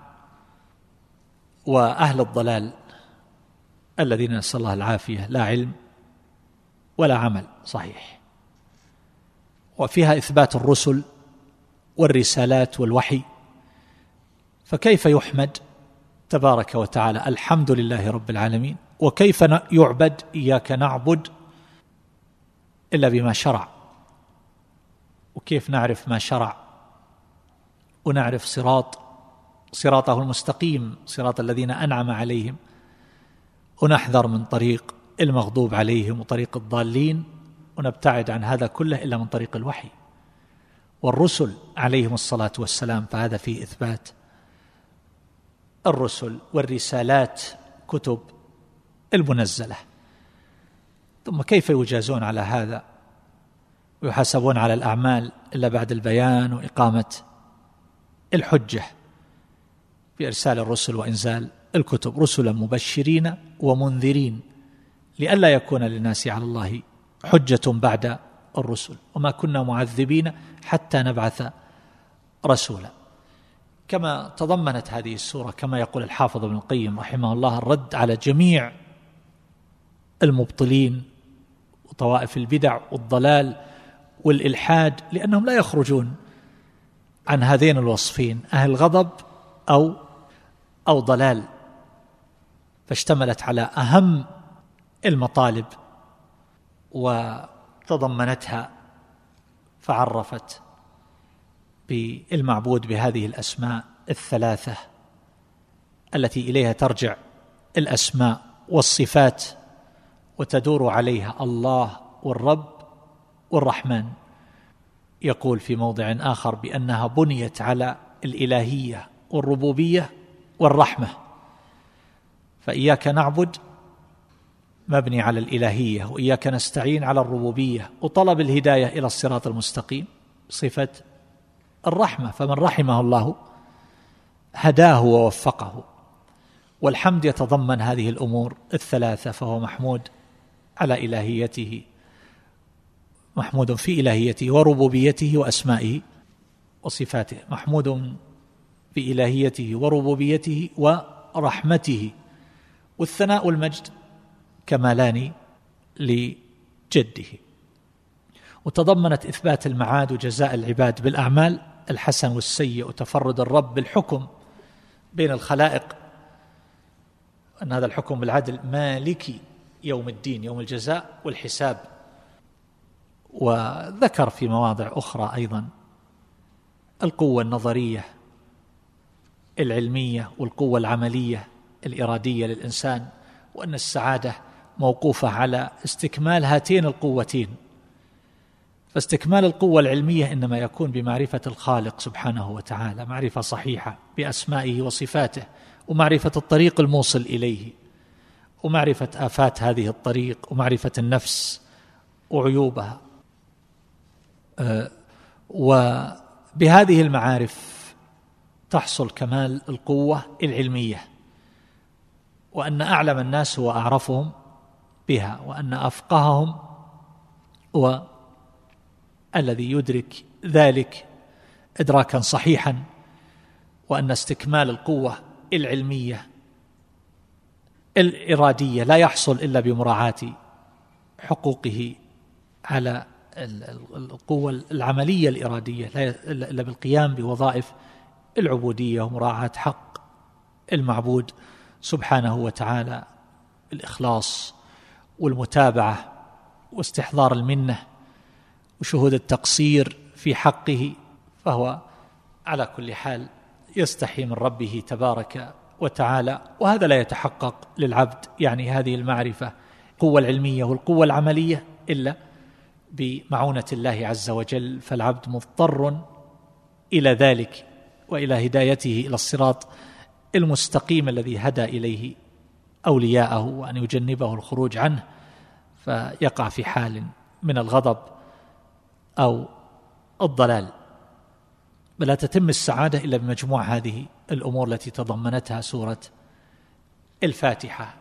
A: وأهل الضلال الذين نسأل الله العافية لا علم ولا عمل صحيح. وفيها إثبات الرسل والرسالات والوحي، فكيف يحمد تبارك وتعالى الحمد لله رب العالمين، وكيف يعبد إياك نعبد إلا بما شرع، وكيف نعرف ما شرع ونعرف صراط صراطه المستقيم، صراط الذين أنعم عليهم، ونحذر من طريق المغضوب عليهم وطريق الضالين، ونبتعد عن هذا كله إلا من طريق الوحي والرسل عليهم الصلاة والسلام. فهذا فيه إثبات الرسل والرسالات، كتب المنزلة. ثم كيف يجازون على هذا ويحاسبون على الأعمال إلا بعد البيان وإقامة الحجة بإرسال الرسل وإنزال الكتب، رسلا مبشرين ومنذرين، لئلا يكون للناس على الله حجة بعد الرسل، وما كنا معذبين حتى نبعث رسولا. كما تضمنت هذه السورة، كما يقول الحافظ ابن القيم رحمه الله، الرد على جميع المبطلين وطوائف البدع والضلال والإلحاد، لأنهم لا يخرجون عن هذين الوصفين: أهل غضب أو أو ضلال. فاشتملت على أهم المطالب وتضمنتها، فعرفت بالمعبود بهذه الأسماء الثلاثة التي إليها ترجع الأسماء والصفات وتدور عليها: الله والرب والرحمن. يقول في موضع آخر بأنها بنيت على الإلهية والربوبية والرحمة، فإياك نعبد مبني على الإلهية، وإياك نستعين على الربوبية، وطلب الهداية إلى الصراط المستقيم صفة الرحمة، فمن رحمه الله هداه ووفقه. والحمد يتضمن هذه الأمور الثلاثة، فهو محمود على إلهيته، محمود في إلهيته وربوبيته وأسمائه وصفاته، محمود بإلهيته وربوبيته ورحمته، والثناء والمجد كمالان لجده. وتضمنت إثبات المعاد وجزاء العباد بالأعمال الحسن والسيء، وتفرد الرب بالحكم بين الخلائق، أن هذا الحكم بالعدل مالك يوم الدين، يوم الجزاء والحساب. وذكر في مواضع أخرى أيضا القوة النظرية العلمية والقوة العملية الإرادية للإنسان، وأن السعادة موقوفة على استكمال هاتين القوتين. فاستكمال القوة العلمية إنما يكون بمعرفة الخالق سبحانه وتعالى، معرفة صحيحة بأسمائه وصفاته، ومعرفة الطريق الموصل إليه، ومعرفة آفات هذه الطريق، ومعرفة النفس وعيوبها. أه وبهذه المعارف تحصل كمال القوة العلمية، وأن أعلم الناس هو أعرفهم بها، وأن أفقههم هو الذي يدرك ذلك إدراكا صحيحا، وأن استكمال القوة العلمية الإرادية لا يحصل إلا بمراعاة حقوقه على القوة العملية الإرادية، لا إلا بالقيام بوظائف العبودية ومراعاة حق المعبود سبحانه وتعالى، الإخلاص والمتابعة واستحضار المنة وشهود التقصير في حقه. فهو على كل حال يستحي من ربه تبارك وتعالى، وهذا لا يتحقق للعبد، يعني هذه المعرفة القوة العلمية والقوة العملية، إلا بمعونة الله عز وجل. فالعبد مضطر إلى ذلك وإلى هدايته إلى الصراط المستقيم الذي هدى إليه أولياءه، وأن يجنبه الخروج عنه فيقع في حال من الغضب أو الضلال. بل تتم السعادة إلا بمجموع هذه الأمور التي تضمنتها سورة الفاتحة.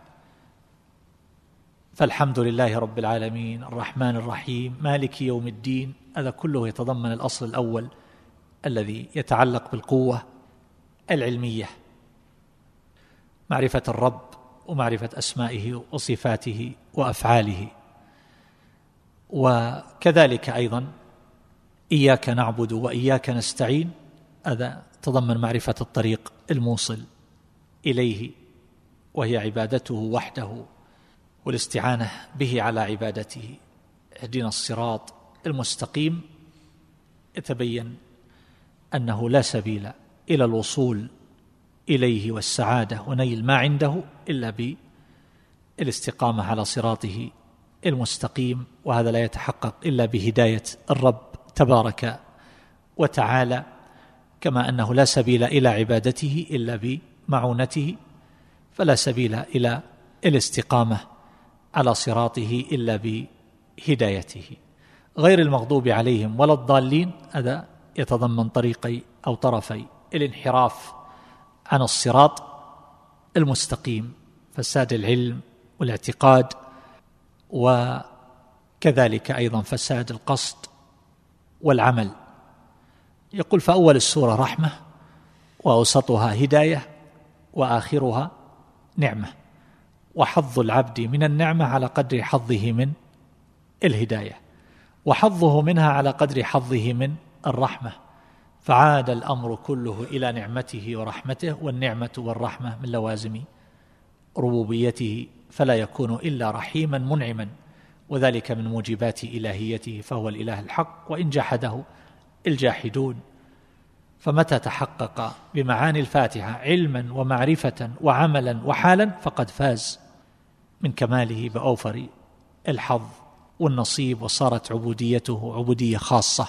A: فالحمد لله رب العالمين الرحمن الرحيم مالك يوم الدين، هذا كله يتضمن الأصل الأول الذي يتعلق بالقوة العلمية، معرفة الرب ومعرفة أسمائه وصفاته وأفعاله. وكذلك أيضا إياك نعبد وإياك نستعين، هذا تضمن معرفة الطريق الموصل إليه، وهي عبادته وحده والاستعانة به على عبادته. اهدنا الصراط المستقيم، يتبين أنه لا سبيل إلى الوصول إليه والسعادة ونيل ما عنده إلا بالاستقامة على صراطه المستقيم، وهذا لا يتحقق إلا بهداية الرب تبارك وتعالى، كما أنه لا سبيل إلى عبادته إلا بمعونته، فلا سبيل إلى الاستقامة على صراطه إلا بهدايته. غير المغضوب عليهم ولا الضالين، هذا يتضمن طريقي أو طرفي الانحراف عن الصراط المستقيم، فساد العلم والاعتقاد، وكذلك أيضا فساد القصد والعمل. يقول فأول السورة رحمة، وأوسطها هداية، وآخرها نعمة، وحظ العبد من النعمة على قدر حظه من الهداية، وحظه منها على قدر حظه من الرحمة، فعاد الأمر كله إلى نعمته ورحمته، والنعمة والرحمة من لوازم ربوبيته، فلا يكون إلا رحيما منعما، وذلك من موجبات إلهيته، فهو الإله الحق وإن جحده الجاحدون. فمتى تحقق بمعاني الفاتحة علما ومعرفة وعملا وحالا فقد فاز من كماله بأوفر الحظ والنصيب، وصارت عبوديته عبودية خاصة.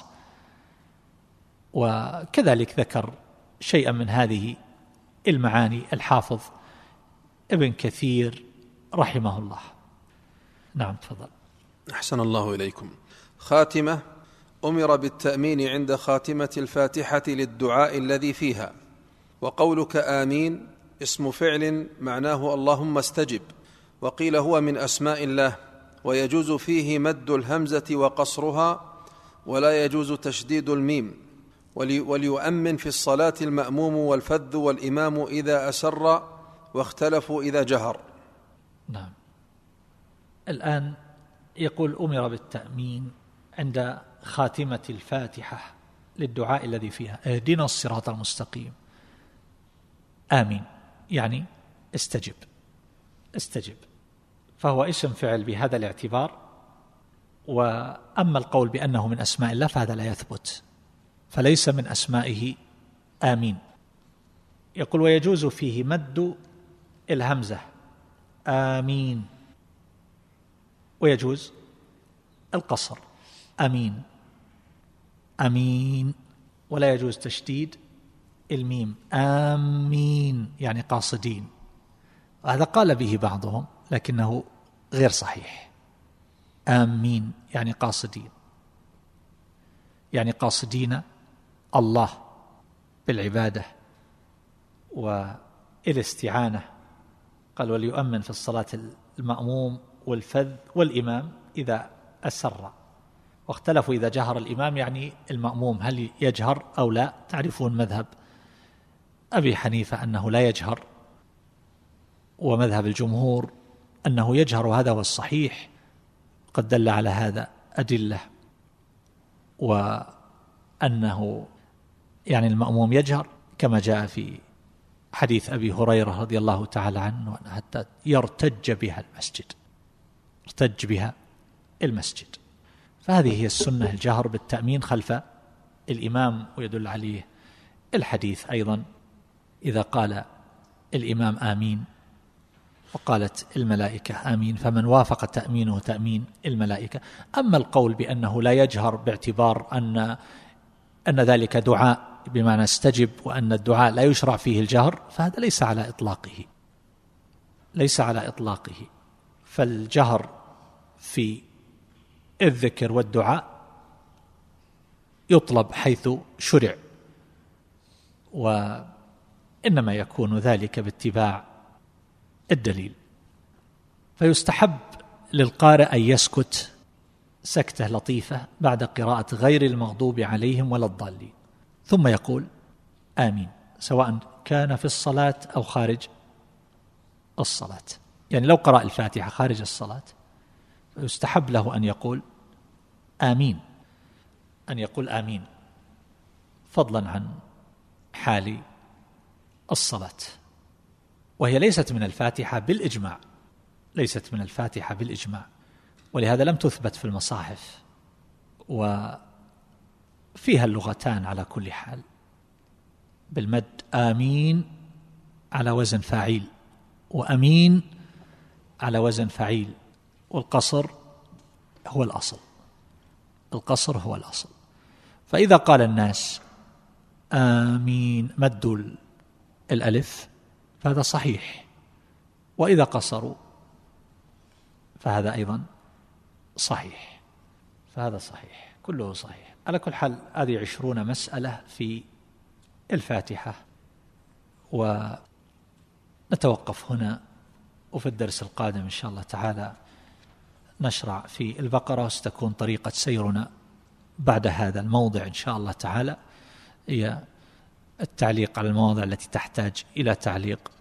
A: وكذلك ذكر شيئا من هذه المعاني الحافظ ابن كثير رحمه الله. نعم تفضل.
B: أحسن الله إليكم. خاتمة: أمر بالتأمين عند خاتمة الفاتحة للدعاء الذي فيها، وقولك آمين اسم فعل معناه اللهم استجب، وقيل هو من أسماء الله، ويجوز فيه مد الهمزة وقصرها، ولا يجوز تشديد الميم، ولي وليؤمن في الصلاة المأموم والفذ والإمام إذا أسر، واختلفوا إذا جهر.
A: نعم. الآن يقول أمر بالتأمين عند خاتمة الفاتحة للدعاء الذي فيها اهدنا الصراط المستقيم. آمين يعني استجب، استجب، فهو اسم فعل بهذا الاعتبار. وأما القول بأنه من أسماء الله فهذا لا يثبت، فليس من أسمائه آمين. يقول ويجوز فيه مد الهمزة آمين، ويجوز القصر أمين أمين، ولا يجوز تشديد الميم آمين يعني قاصدين. هذا قال به بعضهم لكنه غير صحيح. آمين يعني قاصدين، يعني قاصدين الله بالعبادة والاستعانة. قال وليؤمن في الصلاة المأموم والفذ والإمام إذا أسر، واختلفوا إذا جهر الإمام يعني المأموم هل يجهر أو لا. تعرفون مذهب أبي حنيفة أنه لا يجهر، ومذهب الجمهور أنه يجهر، وهذا هو الصحيح، قد دل على هذا أدلة، وأنه يعني المأموم يجهر كما جاء في حديث أبي هريرة رضي الله تعالى عنه حتى يرتج بها المسجد، يرتج بها المسجد. فهذه هي السنة، الجهر بالتأمين خلف الإمام، ويدل عليه الحديث أيضا إذا قال الإمام آمين وقالت الملائكة آمين، فمن وافق تأمينه تأمين الملائكة. أما القول بأنه لا يجهر باعتبار أن أن ذلك دعاء بمعنى استجب، وأن الدعاء لا يشرع فيه الجهر، فهذا ليس على إطلاقه، ليس على إطلاقه. فالجهر في الذكر والدعاء يطلب حيث شرع، وإنما يكون ذلك باتباع الدليل. فيستحب للقارئ أن يسكت سكتة لطيفة بعد قراءة غير المغضوب عليهم ولا الضالين، ثم يقول آمين، سواء كان في الصلاة أو خارج الصلاة. يعني لو قرأ الفاتحة خارج الصلاة فيستحب له أن يقول آمين، أن يقول آمين، فضلا عن حال الصلاة. وهي ليست من الفاتحة بالإجماع، ليست من الفاتحة بالإجماع، ولهذا لم تثبت في المصاحف، وفيها اللغتان على كل حال، بالمد آمين على وزن فاعيل، وأمين على وزن فعيل، والقصر هو الأصل، القصر هو الأصل. فإذا قال الناس آمين مدوا الألف فهذا صحيح، وإذا قصروا فهذا أيضا صحيح، فهذا صحيح، كله صحيح. على كل حال هذه عشرون مسألة في الفاتحة، ونتوقف هنا، وفي الدرس القادم إن شاء الله تعالى نشرع في البقرة، وستكون طريقة سيرنا بعد هذا الموضع إن شاء الله تعالى هي التعليق على المواضع التي تحتاج إلى تعليق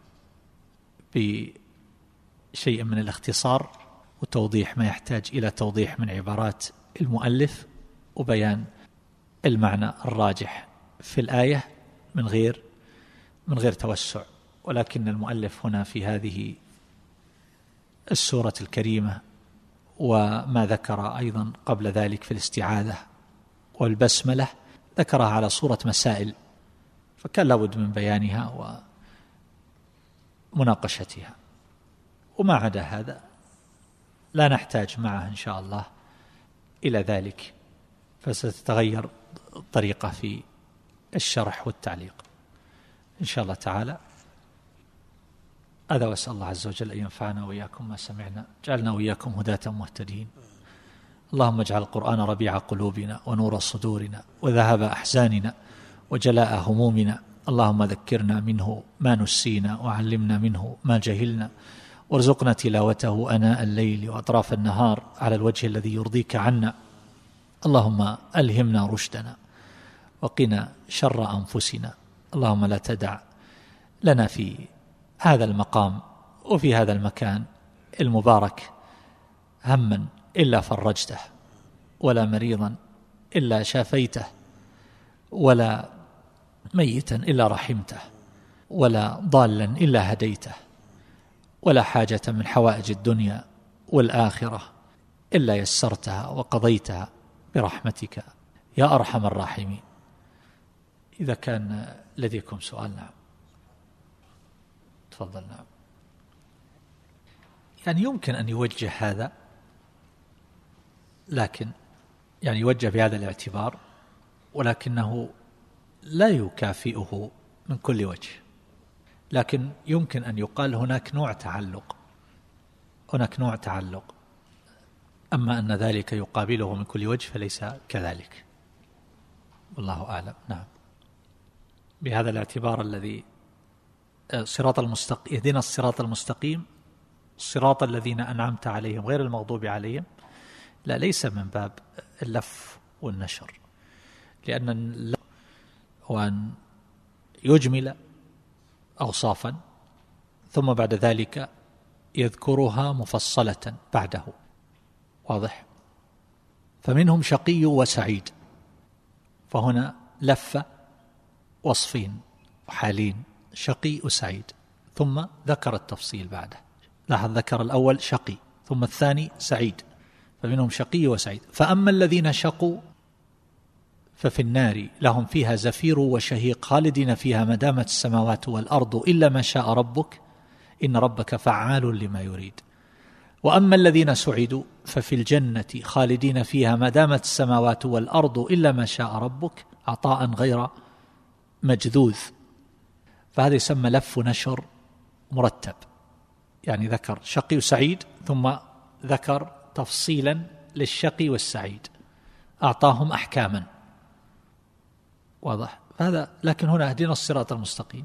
A: بشيء من الاختصار، وتوضيح ما يحتاج إلى توضيح من عبارات المؤلف، وبيان المعنى الراجح في الآية من غير من غير توسع. ولكن المؤلف هنا في هذه السورة الكريمة وما ذكر أيضا قبل ذلك في الاستعاذة والبسملة ذكرها على صورة مسائل، فكان لابد من بيانها ومناقشتها. وما عدا هذا لا نحتاج معه إن شاء الله إلى ذلك، فستتغير الطريقة في الشرح والتعليق إن شاء الله تعالى. هذا، وأسأل الله عز وجل أن ينفعنا وإياكم ما سمعنا، جعلنا وإياكم هداة مهتدين. اللهم اجعل القرآن ربيع قلوبنا ونور صدورنا وذهب أحزاننا وجلاء همومنا. اللهم ذكرنا منه ما نسينا، وعلمنا منه ما جهلنا، وارزقنا تلاوته أناء الليل وأطراف النهار على الوجه الذي يرضيك عنا. اللهم ألهمنا رشدنا وقنا شر أنفسنا. اللهم لا تدع لنا في هذا المقام وفي هذا المكان المبارك هما إلا فرجته، ولا مريضا إلا شافيته، ولا ميتا إلا رحمته، ولا ضالا إلا هديته، ولا حاجة من حوائج الدنيا والآخرة إلا يسرتها وقضيتها برحمتك يا أرحم الراحمين. إذا كان لديكم سؤال نعم تفضل. نعم، يعني يمكن أن يوجه هذا، لكن يعني يوجه بهذا الاعتبار، ولكنه لا يكافئه من كل وجه. لكن يمكن أن يقال هناك نوع تعلق، هناك نوع تعلق، أما أن ذلك يقابله من كل وجه فليس كذلك، والله أعلم. نعم، بهذا الاعتبار الذي صراط المستقيم، يهدنا الصراط المستقيم صراط الذين أنعمت عليهم غير المغضوب عليهم، لا، ليس من باب اللف والنشر، لأن وأن يجمل أوصافا ثم بعد ذلك يذكرها مفصلة بعده، واضح؟ فمنهم شقي وسعيد، فهنا لف وصفين وحالين، شقي وسعيد، ثم ذكر التفصيل بعده. لاحظ، ذكر الأول شقي ثم الثاني سعيد، فمنهم شقي وسعيد. فأما الذين شقوا ففي النار لهم فيها زفير وشهيق خالدين فيها ما دامت السماوات والأرض إلا ما شاء ربك إن ربك فعال لما يريد. وأما الذين سعدوا ففي الجنة خالدين فيها ما دامت السماوات والأرض إلا ما شاء ربك عطاء غير مجذوذ. فهذا يسمى لف نشر مرتب، يعني ذكر شقي وسعيد ثم ذكر تفصيلا للشقي والسعيد، أعطاهم أحكاما، واضح؟ فهذا. لكن هنا اهدنا الصراط المستقيم،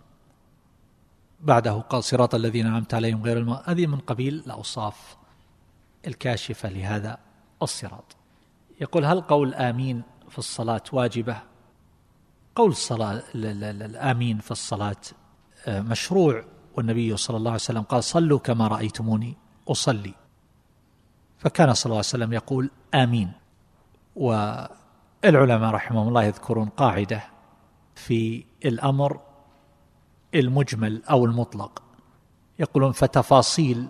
A: بعده قال صراط الذين أنعمت عليهم غير المغضوب، هذه من قبيل الأوصاف الكاشفة لهذا الصراط. يقول: هل قول آمين في الصلاة واجبة؟ قول الصلاة الآمين في الصلاة مشروع، والنبي صلى الله عليه وسلم قال: صلوا كما رأيتموني أصلي، فكان صلى الله عليه وسلم يقول آمين. والعلماء رحمهم الله يذكرون قاعدة في الأمر المجمل أو المطلق، يقولون: فتفاصيل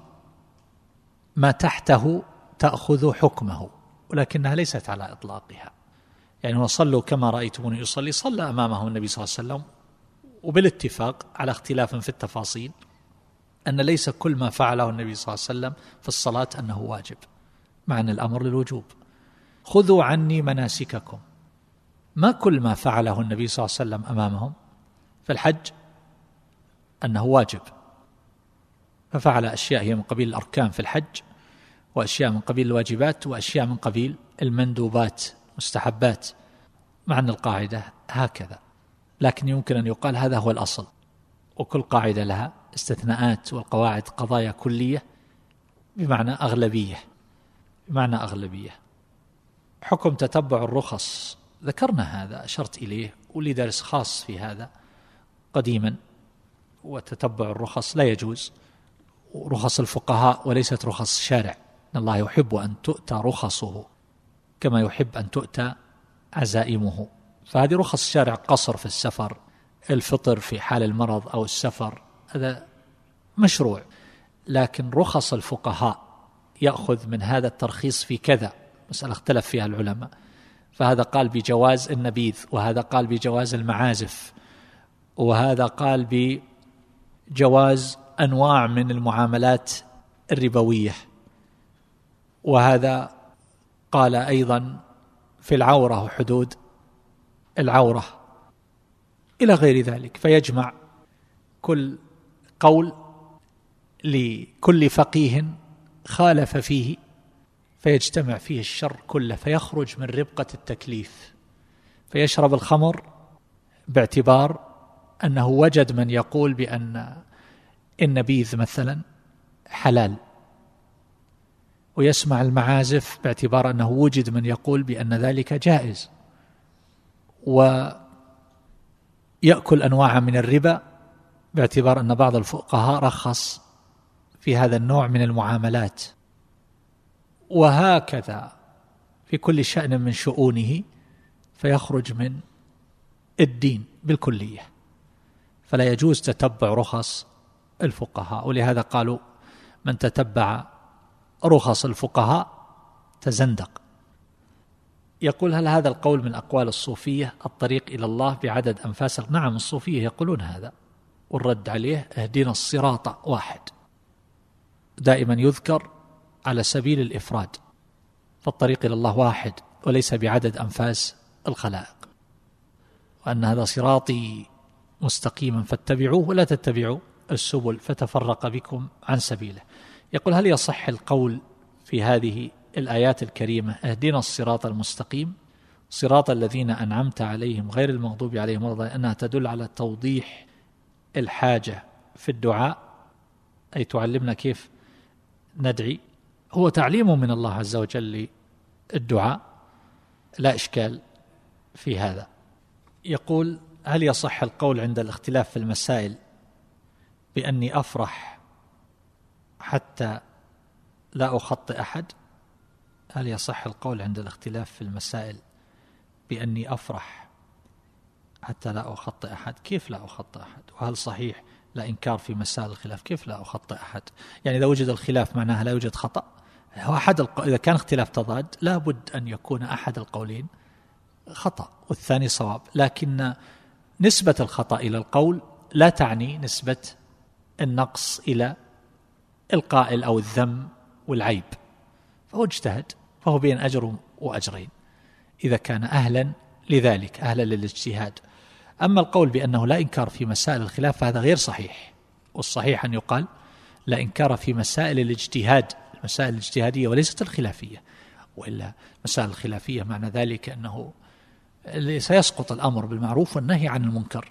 A: ما تحته تأخذ حكمه، ولكنها ليست على إطلاقها. يعني هو صلوا كما رأيتموني يصلي، صلى أمامه النبي صلى الله عليه وسلم، وبالاتفاق على اختلاف في التفاصيل أن ليس كل ما فعله النبي صلى الله عليه وسلم في الصلاة أنه واجب، مع أن الأمر للوجوب. خذوا عني مناسككم، ما كل ما فعله النبي صلى الله عليه وسلم أمامهم في الحج أنه واجب، ففعل أشياء هي من قبيل الأركان في الحج، وأشياء من قبيل الواجبات، وأشياء من قبيل المندوبات مستحبات، مع أن القاعدة هكذا. لكن يمكن أن يقال هذا هو الأصل، وكل قاعدة لها استثناءات، والقواعد قضايا كلية بمعنى أغلبية، بمعنى أغلبية. حكم تتبع الرخص ذكرنا هذا، أشرت إليه، ولي درس خاص في هذا قديما. وتتبع الرخص لا يجوز، رخص الفقهاء وليست رخص الشارع. إن الله يحب أن تؤتى رخصه كما يحب أن تؤتى عزائمه. فهذه رخص الشارع: قصر في السفر، الفطر في حال المرض أو السفر، هذا مشروع. لكن رخص الفقهاء يأخذ من هذا الترخيص في كذا، مسألة اختلف فيها العلماء، فهذا قال بجواز النبيذ، وهذا قال بجواز المعازف، وهذا قال بجواز أنواع من المعاملات الربوية، وهذا قال أيضا في العورة وحدود العورة، إلى غير ذلك. فيجمع كل قول لكل فقيه خالف فيه، فيجتمع فيه الشر كله، فيخرج من ربقة التكليف، فيشرب الخمر باعتبار أنه وجد من يقول بأن النبيذ مثلا حلال، ويسمع المعازف باعتبار أنه وجد من يقول بأن ذلك جائز، يأكل أنواع من الربا باعتبار أن بعض الفقهاء رخص في هذا النوع من المعاملات، وهكذا في كل شأن من شؤونه، فيخرج من الدين بالكلية. فلا يجوز تتبع رخص الفقهاء، ولهذا قالوا من تتبع رخص الفقهاء تزندق. يقول هل هذا القول من أقوال الصوفية الطريق إلى الله بعدد أنفاس؟ نعم، الصوفية يقولون هذا، والرد عليه اهدنا الصراط واحد، دائما يذكر على سبيل الإفراد، فالطريق إلى الله واحد وليس بعدد أنفاس الخلائق، وأن هذا صراطي مستقيما فاتبعوه ولا تتبعوا السبل فتفرق بكم عن سبيله. يقول هل يصح القول في هذه الآيات الكريمة اهدنا الصراط المستقيم صراط الذين أنعمت عليهم غير المغضوب عليهم ولا الضالين، أنها تدل على توضيح الحاجة في الدعاء، أي تعلمنا كيف ندعي؟ هو تعليم من الله عز وجل للدعاء، لا إشكال في هذا. يقول هل يصح القول عند الاختلاف في المسائل بأني أفرح حتى لا أخطئ أحد؟ هل يصح القول عند الاختلاف في المسائل بأني أفرح حتى لا أخطئ أحد؟ كيف لا أخطئ أحد؟ وهل صحيح لا إنكار في مسائل الخلاف؟ كيف لا أخطئ أحد؟ يعني إذا وجد الخلاف معناها لا يوجد خطأ؟ هو أحد الق... إذا كان اختلاف تضاد لا بد أن يكون أحد القولين خطأ والثاني صواب، لكن نسبة الخطأ إلى القول لا تعني نسبة النقص إلى القائل أو الذم والعيب، فهو اجتهد، فهو بين أجر وأجرين إذا كان أهلا لذلك، أهلا للاجتهاد. أما القول بأنه لا إنكار في مسائل الخلاف فهذا غير صحيح، والصحيح أن يقال لا إنكار في مسائل الاجتهاد، المسائل الاجتهادية وليست الخلافية، وإلا مسائل الخلافية معنى ذلك أنه سيسقط الأمر بالمعروف والنهي عن المنكر،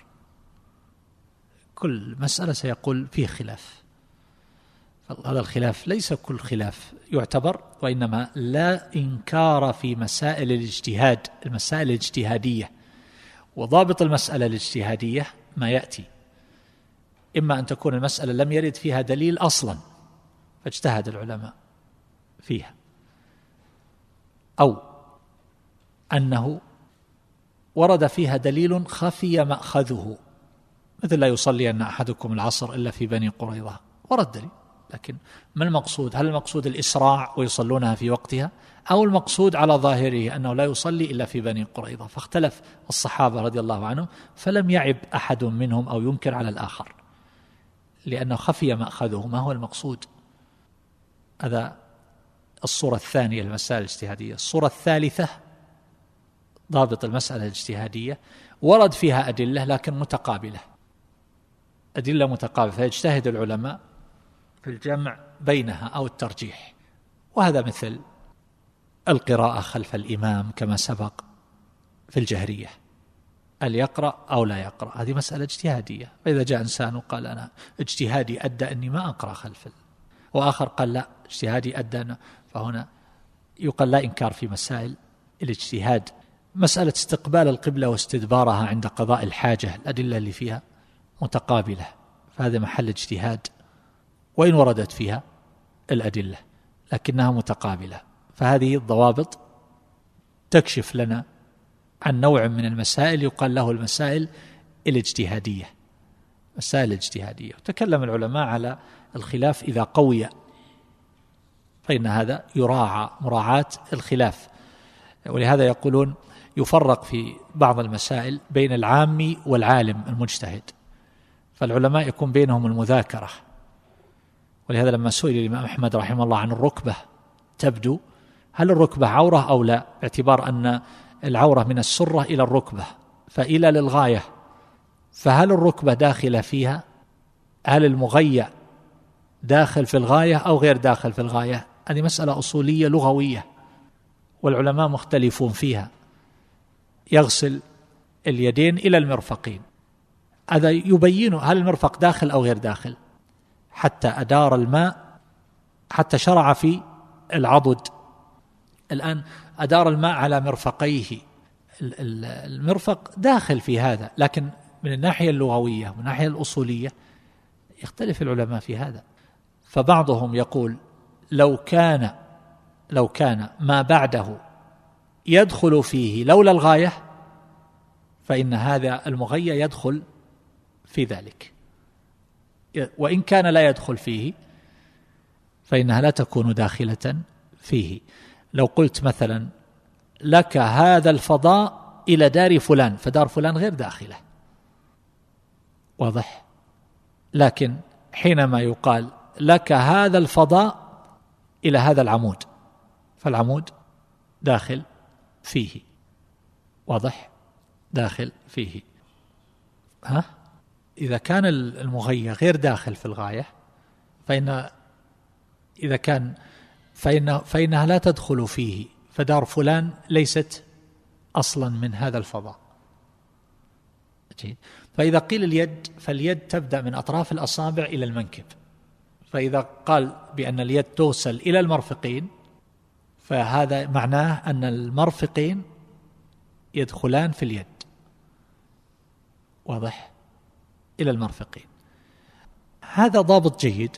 A: كل مسألة سيقول فيه خلاف، هذا الخلاف ليس كل خلاف يعتبر، وإنما لا إنكار في مسائل الاجتهاد، المسائل الاجتهادية. وضابط المسألة الاجتهادية ما يأتي، إما أن تكون المسألة لم يرد فيها دليل أصلا فاجتهد العلماء فيها، أو أنه ورد فيها دليل خفي مأخذه، مثل لا يصلي أن أحدكم العصر إلا في بني قريظة، ورد دليل، لكن ما المقصود؟ هل المقصود الإسراع ويصلونها في وقتها، أو المقصود على ظاهره أنه لا يصلي إلا في بني قريظة؟ فاختلف الصحابة رضي الله عنهم، فلم يعب أحد منهم أو ينكر على الآخر، لأنه خفي مأخذه ما هو المقصود. هذا الصورة الثانية المسائل الاجتهادية. الصورة الثالثة ضابط المسألة الاجتهادية ورد فيها أدلة لكن متقابلة، أدلة متقابلة، فيجتهد العلماء في الجمع بينها أو الترجيح، وهذا مثل القراءة خلف الإمام كما سبق في الجهرية، هل يقرأ أو لا يقرأ، هذه مسألة اجتهادية، فإذا جاء إنسان وقال أنا اجتهادي أدى أني ما أقرأ خلف، وآخر قال لا اجتهادي أدى أنا، فهنا يقال لا إنكار في مسائل الاجتهاد. مسألة استقبال القبلة واستدبارها عند قضاء الحاجة، الأدلة اللي فيها متقابلة، فهذا محل اجتهاد، وإن وردت فيها الأدلة لكنها متقابلة، فهذه الضوابط تكشف لنا عن نوع من المسائل يقال له المسائل الاجتهادية، مسائل الاجتهادية. وتكلم العلماء على الخلاف إذا قوي، فإن هذا يراعى مراعاة الخلاف، ولهذا يقولون يفرق في بعض المسائل بين العام والعالم المجتهد، فالعلماء يكون بينهم المذاكرة. ولهذا لما سئل الإمام أحمد رحمه الله عن الركبة تبدو، هل الركبة عورة أو لا، باعتبار أن العورة من السرة إلى الركبة فإلى للغاية، فهل الركبة داخلة فيها؟ هل المغيّ داخل في الغاية أو غير داخل في الغاية؟ هذه مسألة أصولية لغوية والعلماء مختلفون فيها. يغسل اليدين إلى المرفقين، هذا يبين هل المرفق داخل أو غير داخل، حتى أدار الماء حتى شرع في العضد، الآن أدار الماء على مرفقيه، المرفق داخل في هذا، لكن من الناحية اللغوية ومن الناحية الأصولية يختلف العلماء في هذا. فبعضهم يقول لو كان لو كان ما بعده يدخل فيه لولا الغاية فإن هذا المغيّ يدخل في ذلك، وإن كان لا يدخل فيه فإنها لا تكون داخلة فيه. لو قلت مثلا لك هذا الفضاء إلى دار فلان، فدار فلان غير داخلة، واضح؟ لكن حينما يقال لك هذا الفضاء إلى هذا العمود، فالعمود داخل فيه، واضح؟ داخل فيه. ها؟ إذا كان المغيّ غير داخل في الغاية فإن إذا كان فإن فإنها لا تدخل فيه، فدار فلان ليست أصلا من هذا الفضاء. فإذا قيل اليد فاليد تبدأ من أطراف الأصابع إلى المنكب، فإذا قال بأن اليد توصل إلى المرفقين فهذا معناه أن المرفقين يدخلان في اليد، واضح؟ إلى المرفقين. هذا ضابط جيد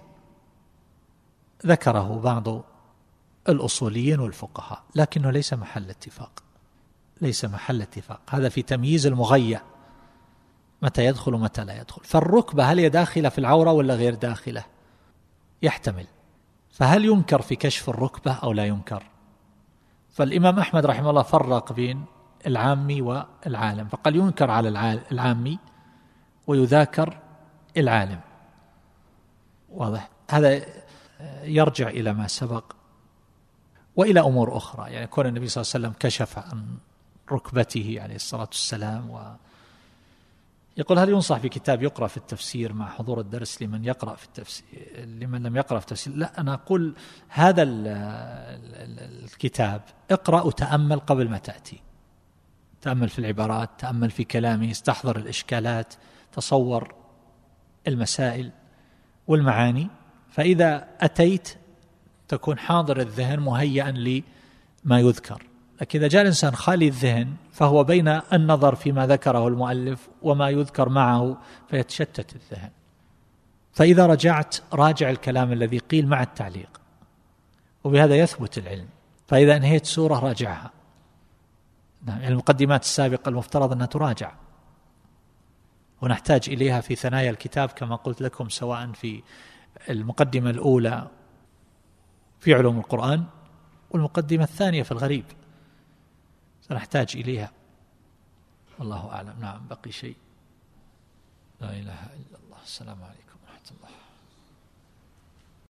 A: ذكره بعض الأصوليين والفقهاء، لكنه ليس محل اتفاق، ليس محل اتفاق. هذا في تمييز المغيّ متى يدخل ومتى لا يدخل. فالركبة هل هي داخلة في العورة ولا غير داخلة؟ يحتمل. فهل ينكر في كشف الركبة أو لا ينكر؟ فالإمام أحمد رحمه الله فرق بين العامي والعالم، فقال ينكر على العامي ويذاكر العالم، واضح؟ هذا يرجع إلى ما سبق وإلى أمور أخرى، يعني كون النبي صلى الله عليه وسلم كشف عن ركبته عليه الصلاة والسلام. ويقول هل ينصح بكتاب يقرأ في التفسير مع حضور الدرس لمن يقرأ في التفسير لمن لم يقرأ في التفسير؟ لا، أنا أقول هذا الكتاب اقرأ وتأمل قبل ما تأتي، تأمل في العبارات، تأمل في كلامه، استحضر الإشكالات، تصور المسائل والمعاني، فإذا أتيت تكون حاضر الذهن مهيئا لما يذكر. لكن إذا جاء الإنسان خالي الذهن فهو بين النظر فيما ذكره المؤلف وما يذكر معه فيتشتت الذهن. فإذا رجعت راجع الكلام الذي قيل مع التعليق، وبهذا يثبت العلم. فإذا انهيت سورة راجعها، يعني المقدمات السابقة المفترض أنها تراجع، ونحتاج إليها في ثنايا الكتاب كما قلت لكم، سواء في المقدمة الأولى في علوم القرآن والمقدمة الثانية في الغريب، سنحتاج إليها، والله أعلم. نعم، بقي شيء. لا إله إلا الله. السلام عليكم ورحمة الله.